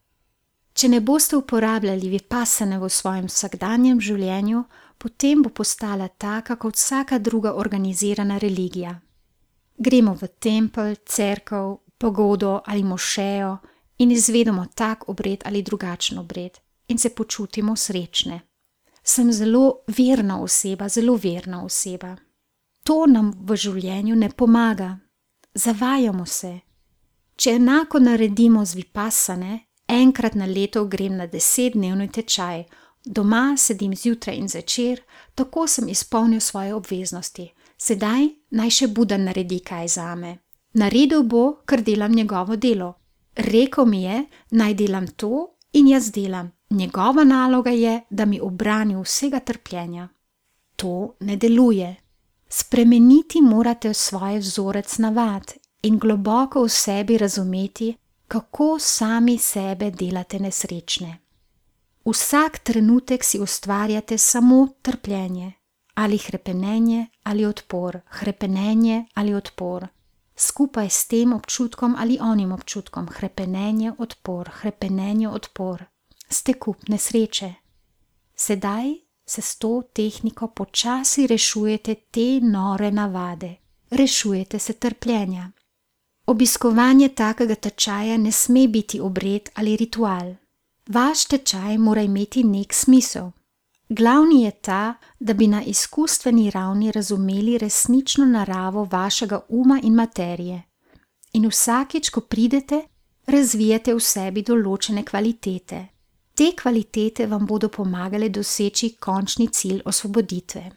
Če ne boste uporabljali vipassane v svojem vsakdanjem življenju, potem bo postala taka kot vsaka druga organizirana religija. Gremo v tempelj, cerkev, pagodo ali mošejo in izvedemo tak obred ali drugačen obred in se počutimo srečne. sem zelo verna oseba, zelo verna oseba. To nam v življenju ne pomaga. Zavajamo se. Če enako naredimo z vipassane, enkrat na leto grem na desetdnevni tečaj, doma sedim zjutraj in zvečer, tako sem izpolnil svoje obveznosti. Sedaj naj še Buda naredi kaj zame. Naredil bo, ker delam njegovo delo. Rekel mi je, naj delam to in jaz delam. Njegova naloga je, da mi ubrani vsega trpljenja. To ne deluje. Spremeniti morate svoj vzorec navad in globoko v sebi razumeti, kako sami sebe delate nesrečne. Vsak trenutek si ustvarjate samo trpljenje, ali hrepenenje ali odpor, hrepenenje ali odpor. Skupaj s tem občutkom ali onim občutkom, hrepenenje, odpor, hrepenenje, odpor. Ste kup nesreče. Sedaj se s to tehniko počasi rešujete te nore navade, rešujete se trpljenja. Obiskovanje takega tečaja ne sme biti obred ali ritual. Vaš tečaj mora imeti nek smisel. Glavni je ta, da bi na izkustveni ravni razumeli resnično naravo vašega uma in materije. In vsakič, ko pridete, razvijate v sebi določene kvalitete. Te kvalitete vam bodo pomagale doseči končni cilj osvoboditve.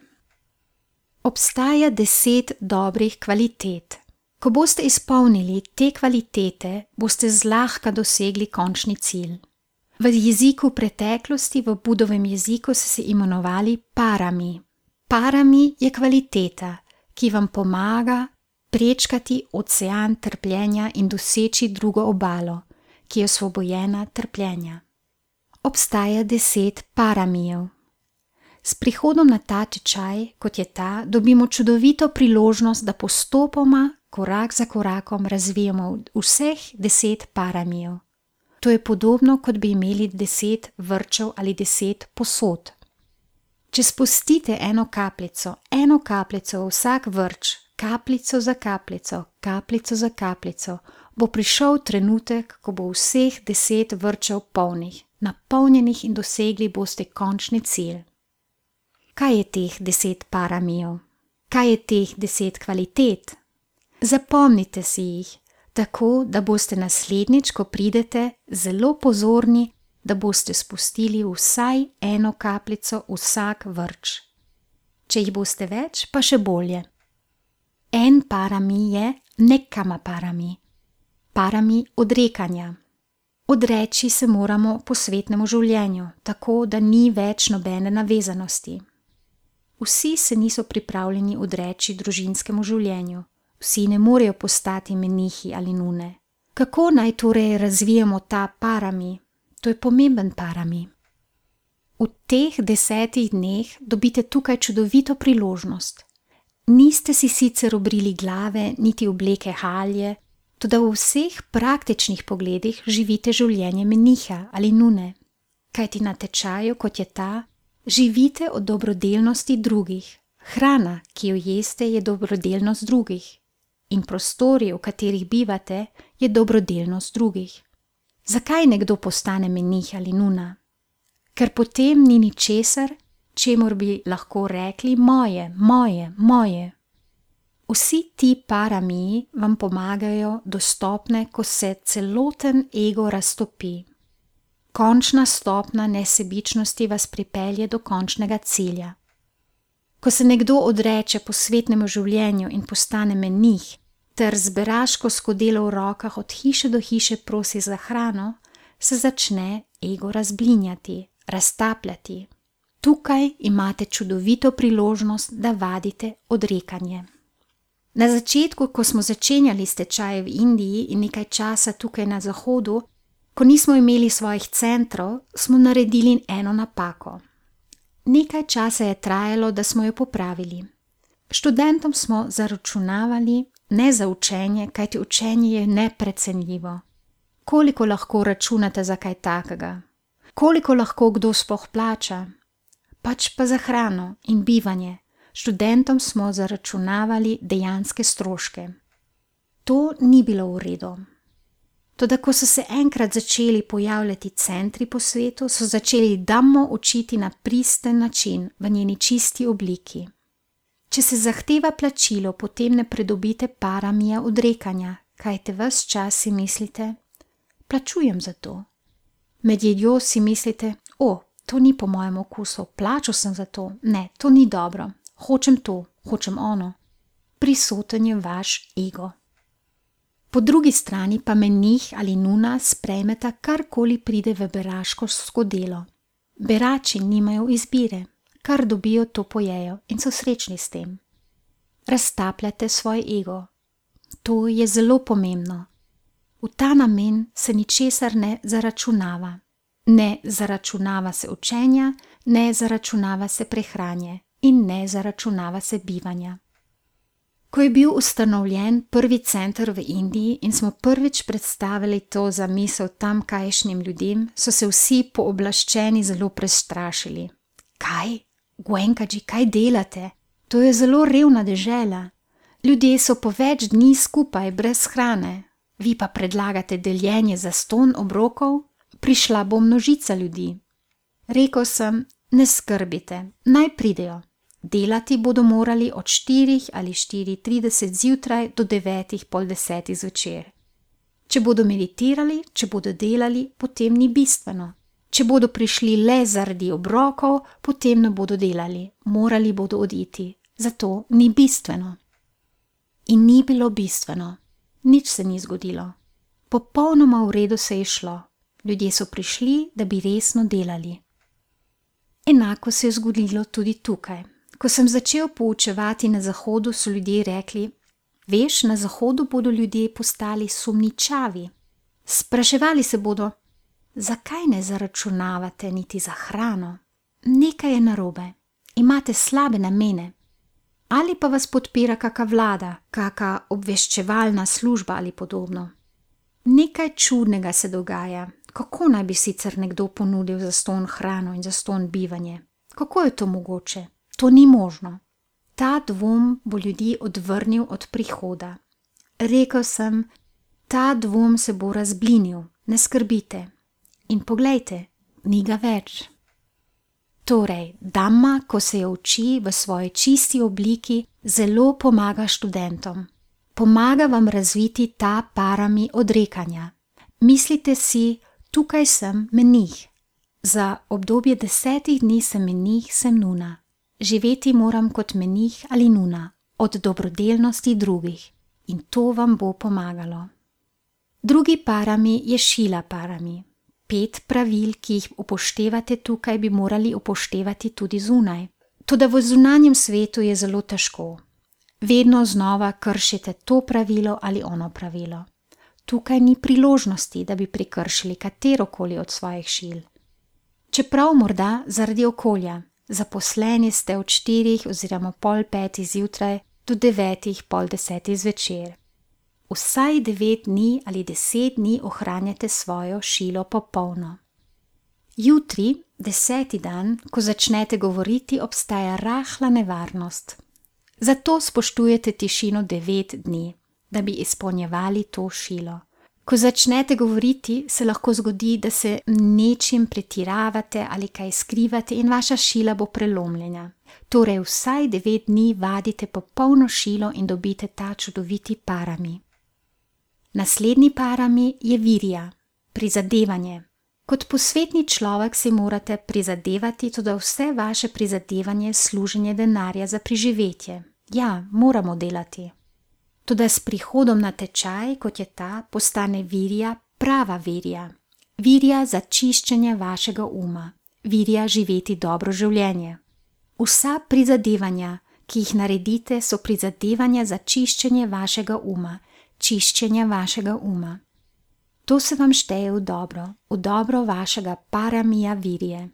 Obstaja deset dobrih kvalitet. Ko boste izpolnili te kvalitete, boste zlahka dosegli končni cilj. V jeziku preteklosti, v Budovem jeziku so se imenovali parami. Parami je kvaliteta, ki vam pomaga prečkati ocean trpljenja in doseči drugo obalo, ki je osvobojena trpljenja. Obstaja deset paramijev. S prihodom na ta tečaj, kot je ta, dobimo čudovito priložnost, da postopoma, korak za korakom razvijamo vseh deset paramijev. To je podobno, kot bi imeli deset vrčev ali deset posod. Če spustite eno kapljico, eno kapljico v vsak vrč, kapljico za kapljico, kapljico za kapljico, bo prišel trenutek, ko bo vseh deset vrčev polnih, napolnjenih in dosegli boste končni cilj. Kaj je teh deset paramijev? Kaj je teh deset kvalitet? Zapomnite si jih, tako da boste naslednjič, ko pridete, zelo pozorni, da boste spustili vsaj eno kapljico v vsak vrč. Če jih boste več, pa še bolje. En parami je nekama parami. Parami odrekanja. Odreči se moramo posvetnemu življenju, tako da ni več nobene navezanosti. Vsi se niso pripravljeni odreči družinskemu življenju. Vsi ne morejo postati menihi ali nune. Kako naj torej razvijamo ta parami? To je pomemben parami. V teh desetih dneh dobite tukaj čudovito priložnost. Niste si sicer obrili glave, niti obleke halje, toda v vseh praktičnih pogledih živite življenje meniha ali nune. Kajti na tečaju, kot je ta, živite od dobrodelnosti drugih. Hrana, ki jo jeste, je dobrodelnost drugih. In prostori, v katerih bivate, je dobrodelnost drugih. Zakaj nekdo postane menih ali nuna? Ker potem ni ničesar, čemur bi lahko rekli moje, moje, moje. Vsi ti paramiji vam pomagajo dostopne, ko se celoten ego raztopi. Končna stopna nesebičnosti vas pripelje do končnega cilja. Ko se nekdo odreče posvetnemu življenju in postane menih, ter zberaško skodelo v rokah od hiše do hiše prosi za hrano, se začne ego razblinjati, raztapljati. Tukaj imate čudovito priložnost, da vadite odrekanje. Na začetku, ko smo začenjali s tečaji v Indiji in nekaj časa tukaj na zahodu, ko nismo imeli svojih centrov, smo naredili eno napako. Nekaj časa je trajalo, da smo jo popravili. Študentom smo zaračunavali ne za učenje, kajti učenje je neprecenljivo. Koliko lahko računate za kaj takega? Koliko lahko kdo sploh plača? Pač pa za hrano in bivanje. Študentom smo zaračunavali dejanske stroške. To ni bilo v redu. Toda ko so se enkrat začeli pojavljati centri po svetu, so začeli Dhammo učiti na pristen način v njeni čisti obliki. Če se zahteva plačilo, potem ne pridobite paramija odrekanja, kajte ves čas si mislite, plačujem za to. Med jedjo si mislite, o, to ni po mojem okusu, plačal sem za to, ne, to ni dobro, hočem to, hočem ono. Prisoten je vaš ego. Po drugi strani pa menih ali nuna sprejmeta karkoli pride v beraško skodelo. Berači nimajo izbire, kar dobijo, to pojejo in so srečni s tem. Raztapljate svoj ego. To je zelo pomembno. V ta namen se ničesar ne zaračunava. Ne zaračunava se učenja, ne zaračunava se prehranje in ne zaračunava se bivanja. Ko je bil ustanovljen prvi center v Indiji in smo prvič predstavili to zamisel tamkajšnjim ljudem, so se vsi pooblaščeni zelo prestrašili. Kaj? Goenkaji, kaj delate? To je zelo revna dežela. Ljudje so po več dni skupaj brez hrane. Vi pa predlagate deljenje zastonj obrokov? Prišla bo množica ljudi. Rekel sem, ne skrbite, naj pridejo. Delati bodo morali od štirih ali štiri trideset zjutraj do devetih pol desetih zvečer. Če bodo meditirali, če bodo delali, potem ni bistveno. Če bodo prišli le zaradi obrokov, potem ne bodo delali, morali bodo oditi. Zato ni bistveno. In ni bilo bistveno. Nič se ni zgodilo. Popolnoma v redu se je šlo. Ljudje so prišli, da bi resno delali. Enako se je zgodilo tudi tukaj. Ko sem začel poučevati na Zahodu, so ljudje rekli, veš, na Zahodu bodo ljudje postali sumničavi. Spraševali se bodo, zakaj ne zaračunavate niti za hrano? Nekaj je narobe, imate slabe namene. Ali pa vas podpira kaka vlada, kaka obveščevalna služba ali podobno. Nekaj čudnega se dogaja. Kako naj bi sicer nekdo ponudil zastonj hrano in zastonj bivanje? Kako je to mogoče? To ni možno. Ta dvom bo ljudi odvrnil od prihoda. Rekel sem, ta dvom se bo razblinil, ne skrbite. In poglejte, ni ga več. Torej, Dhamma, ko se jo uči v svoji čisti obliki, zelo pomaga študentom. Pomaga vam razviti ta parami odrekanja. Mislite si, tukaj sem menih. Za obdobje desetih dni sem menih, sem nuna. Živeti moram kot menih ali nuna, od dobrodelnosti drugih. In to vam bo pomagalo. Drugi parami je šila parami. Pet pravil, ki jih upoštevate tukaj, bi morali upoštevati tudi zunaj. Toda v zunanjem svetu je zelo težko. Vedno znova kršite to pravilo ali ono pravilo. Tukaj ni priložnosti, da bi prekršili katerokoli od svojih šil. Čeprav morda zaradi okolja, zaposleni ste od štirih oziroma pol petih zjutraj do devetih pol desetih zvečer. Vsaj devet dni ali deset dni ohranjate svojo šilo popolno. Jutri, deseti dan, ko začnete govoriti, obstaja rahla nevarnost. Zato spoštujete tišino devet dni, da bi izpolnjevali to šilo. Ko začnete govoriti, se lahko zgodi, da se nečim pretiravate ali kaj skrivate in vaša šila bo prelomljena. Torej vsaj devet dni vadite popolno šilo in dobite ta čudoviti parami. Naslednji parami je virja, prizadevanje. Kot posvetni človek si morate prizadevati, tudi vse vaše prizadevanje je služenje denarja za preživetje. Ja, moramo delati. Toda s prihodom na tečaj, kot je ta, postane virja prava virja. Virja za čiščenje vašega uma. Virja živeti dobro življenje. Vsa prizadevanja, ki jih naredite, so prizadevanja za čiščenje vašega uma. Čiščenje vašega uma. To se vam šteje v dobro, v dobro vašega paramija virje.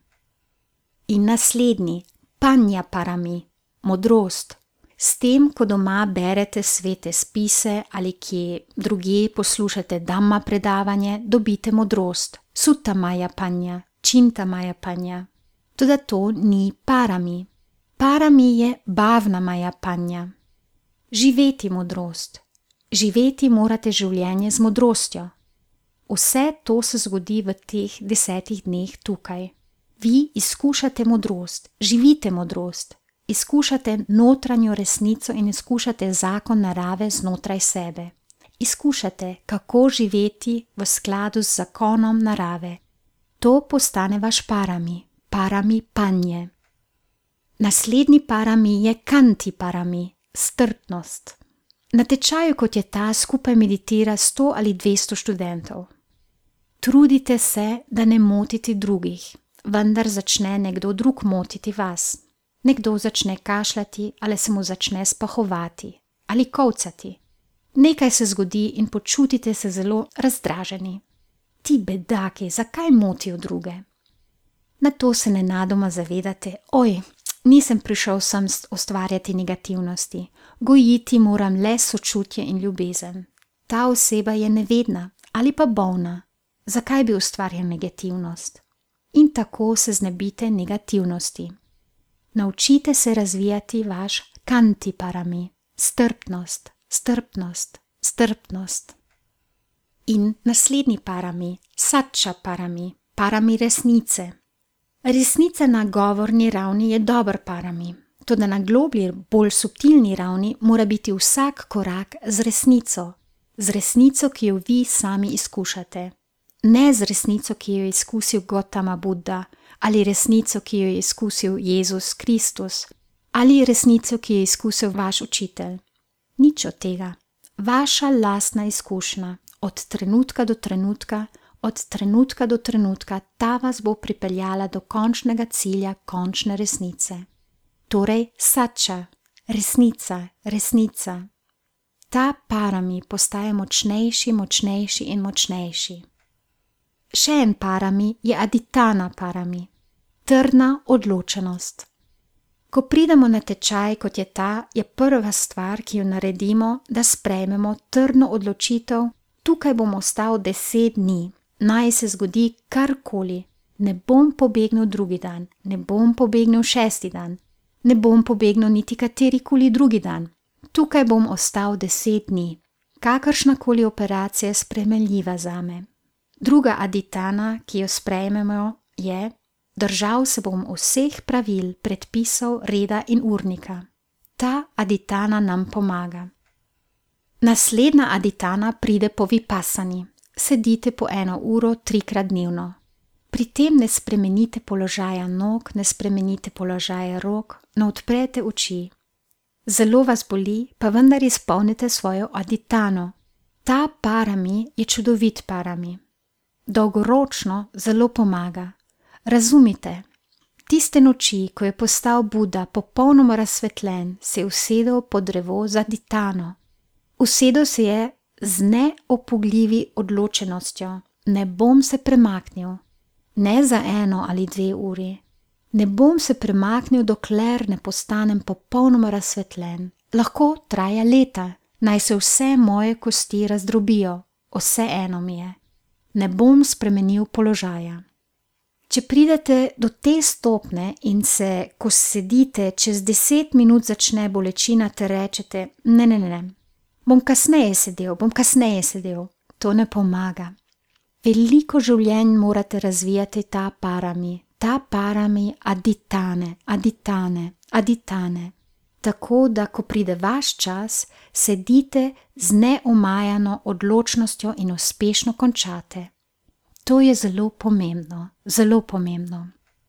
In naslednji, panja parami, modrost. S tem, ko doma berete svete spise ali kje drugje poslušate Dhamma predavanje, dobite modrost, sutta maya panja, činta maya panja. Toda to ni parami. Parami je bhavna maya panja. Živeti modrost. Živeti morate življenje z modrostjo. Vse to se zgodi v teh desetih dneh tukaj. Vi izkušate modrost, živite modrost, izkušate notranjo resnico in izkušate zakon narave znotraj sebe. Izkušate, kako živeti v skladu z zakonom narave. To postane vaš parami, parami panje. Naslednji parami je kanti parami, strpnost. Na tečaju, kot je ta, skupaj meditira sto ali dvesto študentov. Trudite se, da ne motite drugih, vendar začne nekdo drug motiti vas. Nekdo začne kašljati ali se mu začne spahovati ali kolcati. Nekaj se zgodi in počutite se zelo razdraženi. Ti bedaki, zakaj motijo druge? Na to se nenadoma zavedate, oj, nisem prišel sem ustvarjati negativnosti, gojiti moram le sočutje in ljubezen. Ta oseba je nevedna ali pa bolna. Zakaj bi ustvarjal negativnost? In tako se znebite negativnosti. Naučite se razvijati vaš kanti parami, strpnost, strpnost, strpnost. In naslednji parami, satča parami, parami resnice. Resnica na govorni ravni je dober parami, toda na globlji, bolj subtilni ravni mora biti vsak korak z resnico, z resnico, ki jo vi sami izkušate. Ne z resnico, ki jo je izkusil Gotama Buddha, ali resnico, ki jo je izkusil Jezus Kristus, ali resnico, ki jo je izkusil vaš učitelj. Nič od tega. Vaša lastna izkušnja, od trenutka do trenutka, od trenutka do trenutka, ta vas bo pripeljala do končnega cilja, končne resnice. Torej, satča, resnica, resnica. Ta parami postaje močnejši, močnejši in močnejši. Še en parami je aditana parami, trdna odločenost. Ko pridemo na tečaj, kot je ta, je prva stvar, ki jo naredimo, da sprejmemo trdno odločitev, tukaj bom ostal deset dni, naj se zgodi karkoli, ne bom pobegnil drugi dan, ne bom pobegnil šesti dan, ne bom pobegnil niti katerikoli drugi dan, tukaj bom ostal deset dni, kakršnakoli operacija je sprejemljiva zame. Druga aditana, ki jo sprejmemo, je: držal se bom vseh pravil, predpisov, reda in urnika. Ta aditana nam pomaga. Naslednja aditana pride po vipasani. Sedite po eno uro trikrat dnevno. Pri tem ne spremenite položaja nog, ne spremenite položaja rok, ne odprete oči. Zelo vas boli, pa vendar izpolnite svojo aditano. Ta parami je čudovit parami. Dolgoročno zelo pomaga. Razumite, tiste noči, ko je postal Buddha popolnoma razsvetljen, se je usedel pod drevo z aditano. Usedel se je z neopogljivi odločenostjo. Ne bom se premaknil. Ne za eno ali dve uri. Ne bom se premaknil, dokler ne postanem popolnoma razsvetljen. Lahko traja leta, naj se vse moje kosti razdrobijo. Vse eno mi je. Ne bom spremenil položaja. Če pridete do te stopne in se, ko sedite, čez deset minut začne bolečina, te rečete, ne, ne, ne, bom kasneje sedel, bom kasneje sedel, to ne pomaga. Veliko življenj morate razvijati ta parami, ta parami aditane, aditane, aditane. Tako da, ko pride vaš čas, sedite z neomajano odločnostjo in uspešno končate. To je zelo pomembno, zelo pomembno.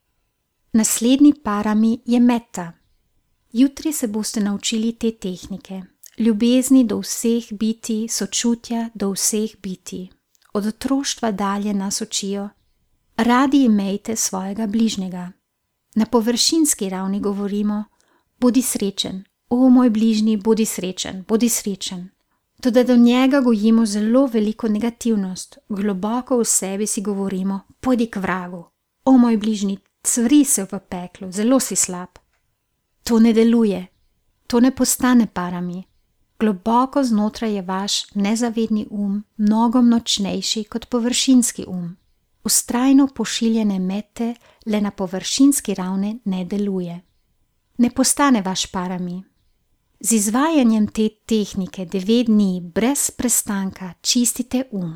Naslednji parami je metta. Jutri se boste naučili te tehnike. Ljubezni do vseh bitij, sočutja do vseh bitij. Od otroštva dalje nas učijo. Radi imejte svojega bližnjega. Na površinski ravni govorimo: bodi srečen, o moj bližnji, bodi srečen, bodi srečen. Toda do njega gojimo zelo veliko negativnost, globoko v sebi si govorimo: pojdi k vragu, o moj bližnji, cvri se v peklu, zelo si slab. To ne deluje, to ne postane parami. Globoko znotraj je vaš nezavedni um mnogo močnejši kot površinski um. Vztrajno pošiljene mete le na površinski ravni ne deluje. Ne postane vaš parami. Z izvajanjem te tehnike devet dni brez prestanka čistite um,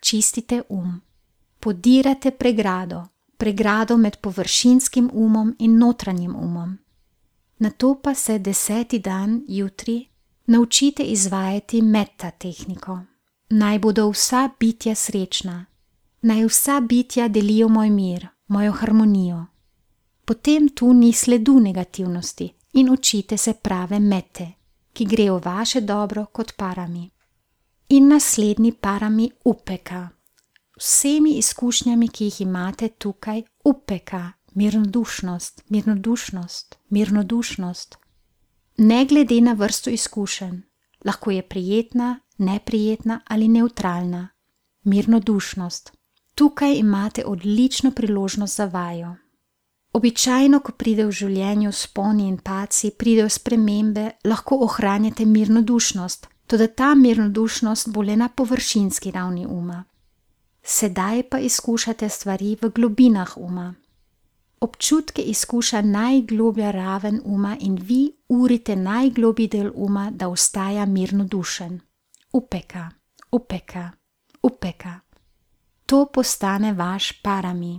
čistite um. Podirate pregrado, pregrado med površinskim umom in notranjim umom. Nato pa se deseti dan, jutri, naučite izvajati metta tehniko. Naj bodo vsa bitja srečna. Naj vsa bitja delijo moj mir, mojo harmonijo. Potem tu ni sledu negativnosti in učite se prave mette, ki gre v vaše dobro kot parami. In naslednji parami upeka. Vsemi izkušnjami, ki jih imate tukaj, upeka, mirnodušnost, mirnodušnost, mirnodušnost. Ne glede na vrsto izkušenj, lahko je prijetna, neprijetna ali neutralna. Mirnodušnost. Tukaj imate odlično priložnost za vajo. Običajno, ko pride v življenju sponi in padci, pridejo spremembe, lahko ohranjate mirnodušnost, toda ta mirnodušnost bo le na površinski ravni uma. Sedaj pa izkušate stvari v globinah uma. Občutke izkuša najgloblja raven uma in vi urite najglobji del uma, da ostaja mirnodušen. Upeka, upeka, upeka. To postane vaš parami.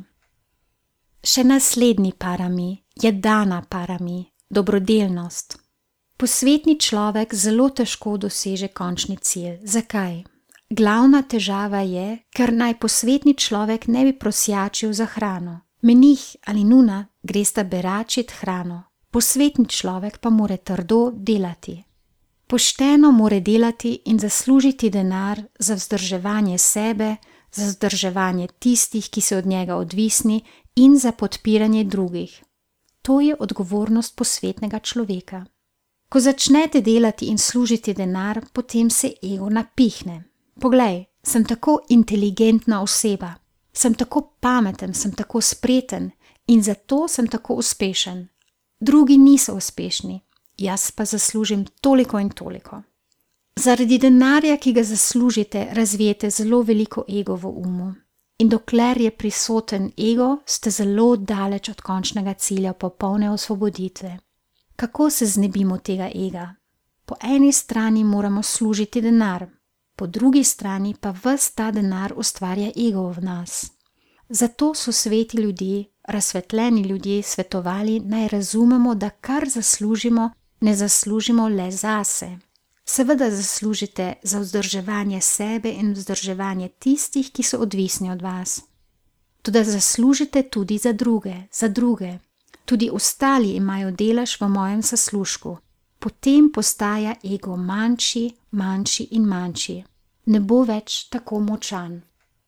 Še naslednji parami je dana parami, dobrodelnost. Posvetni človek zelo težko doseže končni cilj. Zakaj? Glavna težava je, ker naj posvetni človek ne bi prosjačil za hrano. Menih ali nuna gresta beračit hrano, posvetni človek pa more trdo delati. Pošteno more delati in zaslužiti denar za vzdrževanje sebe, za vzdrževanje tistih, ki so od njega odvisni, in za podpiranje drugih. To je odgovornost posvetnega človeka. Ko začnete delati in služiti denar, potem se ego napihne. Poglej, sem tako inteligentna oseba, sem tako pameten, sem tako spreten in zato sem tako uspešen. Drugi niso uspešni, jaz pa zaslužim toliko in toliko. Zaradi denarja, ki ga zaslužite, razvijete zelo veliko ego v umu. In dokler je prisoten ego, ste zelo daleč od končnega cilja popolne osvoboditve. Kako se znebimo tega ega? Po eni strani moramo služiti denar, po drugi strani pa ves ta denar ustvarja ego v nas. Zato so sveti ljudje, razsvetljeni ljudje svetovali, naj razumemo, da kar zaslužimo, ne zaslužimo le zase. Seveda zaslužite za vzdrževanje sebe in vzdrževanje tistih, ki so odvisni od vas. Toda zaslužite tudi za druge, za druge. Tudi ostali imajo delež v mojem zaslužku. Potem postaja ego manjši, manjši in manjši. Ne bo več tako močan.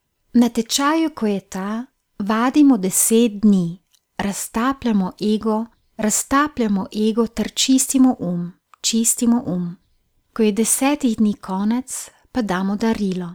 Na tečaju, ko je ta, vadimo deset dni, raztapljamo ego, raztapljamo ego ter čistimo um, čistimo um. Ko je desetih dni konec, pa damo darilo.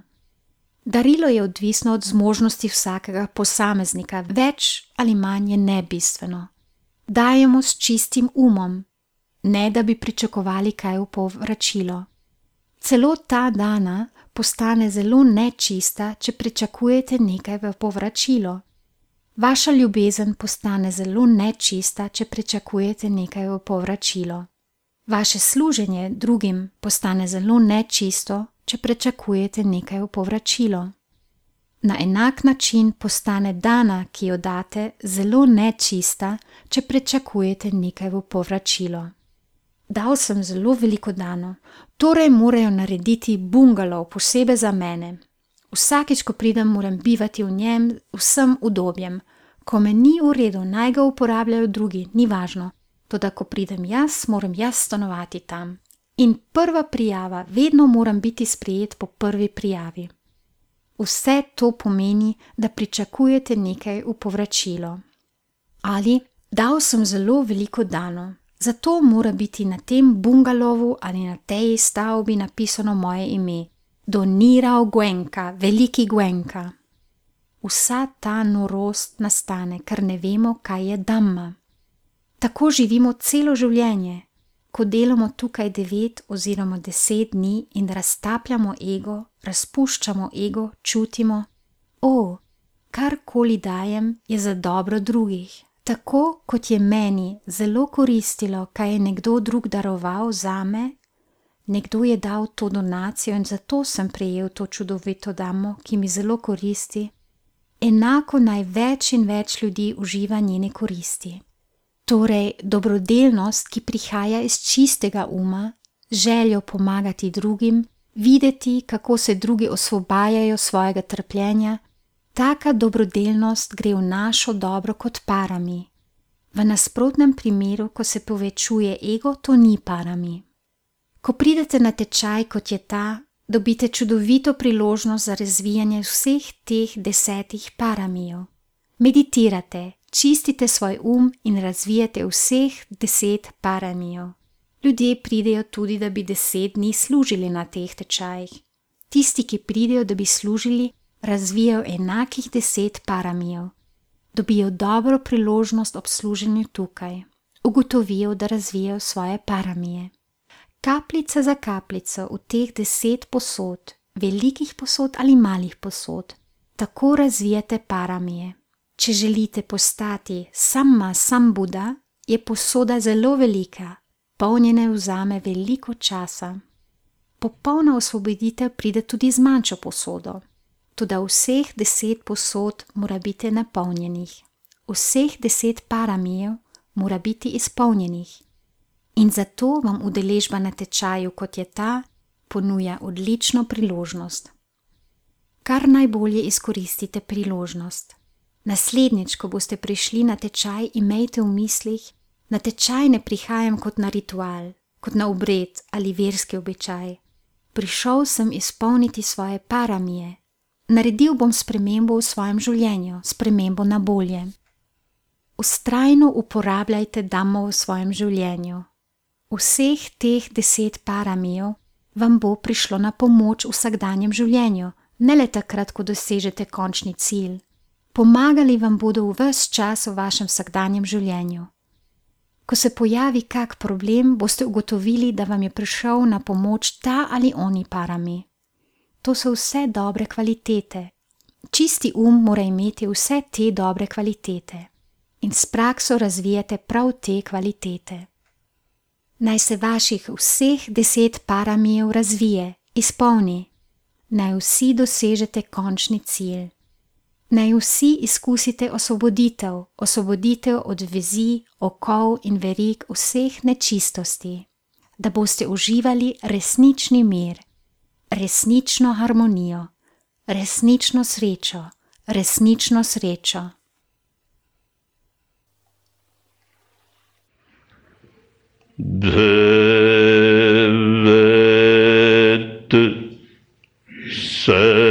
Darilo je odvisno od zmožnosti vsakega posameznika, več ali manj je nebistveno. Dajemo s čistim umom, ne da bi pričakovali kaj v povračilo. Celo ta dana postane zelo nečista, če pričakujete nekaj v povračilo. Vaša ljubezen postane zelo nečista, če pričakujete nekaj v povračilo. Vaše služenje drugim postane zelo nečisto, če pričakujete nekaj v povračilo. Na enak način postane dana, ki jo date, zelo nečista, če pričakujete nekaj v povračilo. Dal sem zelo veliko dano, torej morajo narediti bungalov posebej za mene. Vsakič, ko pridem, moram bivati v njem vsem udobjem. Ko me ni v redu, naj ga uporabljajo drugi, ni važno. Toda ko pridem jaz, moram jaz stanovati tam. In prva prijava, vedno moram biti sprejet po prvi prijavi. Vse to pomeni, da pričakujete nekaj v povračilo. Ali, dal sem zelo veliko dano, zato mora biti na tem bungalovu ali na tej stavbi napisano moje ime. Doniral Gwenka, veliki Gwenka. Vsa ta norost nastane, ker ne vemo, kaj je dhamma. Tako živimo celo življenje, ko delamo tukaj devet oziroma deset dni in raztapljamo ego, razpuščamo ego, čutimo, o, karkoli dajem je za dobro drugih. Tako kot je meni zelo koristilo, kaj je nekdo drug daroval zame, Nekdo je dal to donacijo in zato sem prejel to čudovito damo, ki mi zelo koristi. Enako naj več in več ljudi uživa njene koristi. Torej, dobrodelnost, ki prihaja iz čistega uma, željo pomagati drugim, videti, kako se drugi osvobajajo svojega trpljenja, taka dobrodelnost gre v našo dobro kot parami. V nasprotnem primeru, ko se povečuje ego, to ni parami. Ko pridete na tečaj, kot je ta, dobite čudovito priložnost za razvijanje vseh teh desetih paramijev. Meditirate, čistite svoj um in razvijate vseh deset paramijev. Ljudje pridejo tudi, da bi deset dni služili na teh tečajih. Tisti, ki pridejo, da bi služili, razvijajo enakih deset paramijev. Dobijo dobro priložnost ob služenju tukaj. Ugotovijo, da razvijajo svoje paramije. Kapljica za kapljico v teh deset posod, velikih posod ali malih posod, tako razvijate paramije. Če želite postati samma sambuda, je posoda zelo velika, polnjenje vzame veliko časa. Popolna osvoboditev pride tudi z manjšo posodo. Toda vseh deset posod mora biti napolnjenih. Vseh deset paramijev mora biti izpolnjenih. In zato vam udeležba na tečaju, kot je ta, ponuja odlično priložnost. Kar najbolje izkoristite priložnost. Naslednjič, ko boste prišli na tečaj, imejte v mislih, na tečaj ne prihajam kot na ritual, kot na obred ali verski običaj. Prišel sem izpolniti svoje paramije. Naredil bom spremembo v svojem življenju, spremembo na bolje. Vztrajno uporabljajte damo v svojem življenju. Vseh teh deset paramijev vam bo prišlo na pomoč v vsakdanjem življenju, ne le takrat, ko dosežete končni cilj. Pomagali vam bodo v ves čas v vašem vsakdanjem življenju. Ko se pojavi kak problem, boste ugotovili, da vam je prišel na pomoč ta ali oni parami. To so vse dobre kvalitete. Čisti um mora imeti vse te dobre kvalitete. In s prakso razvijate prav te kvalitete. Naj se vaših vseh deset paramijev razvije, izpolni. Naj vsi dosežete končni cilj. Naj vsi izkusite osvoboditev, osvoboditev od vezi, okov in verig vseh nečistosti, da boste uživali resnični mir, resnično harmonijo, resnično srečo, resnično srečo. Bhavat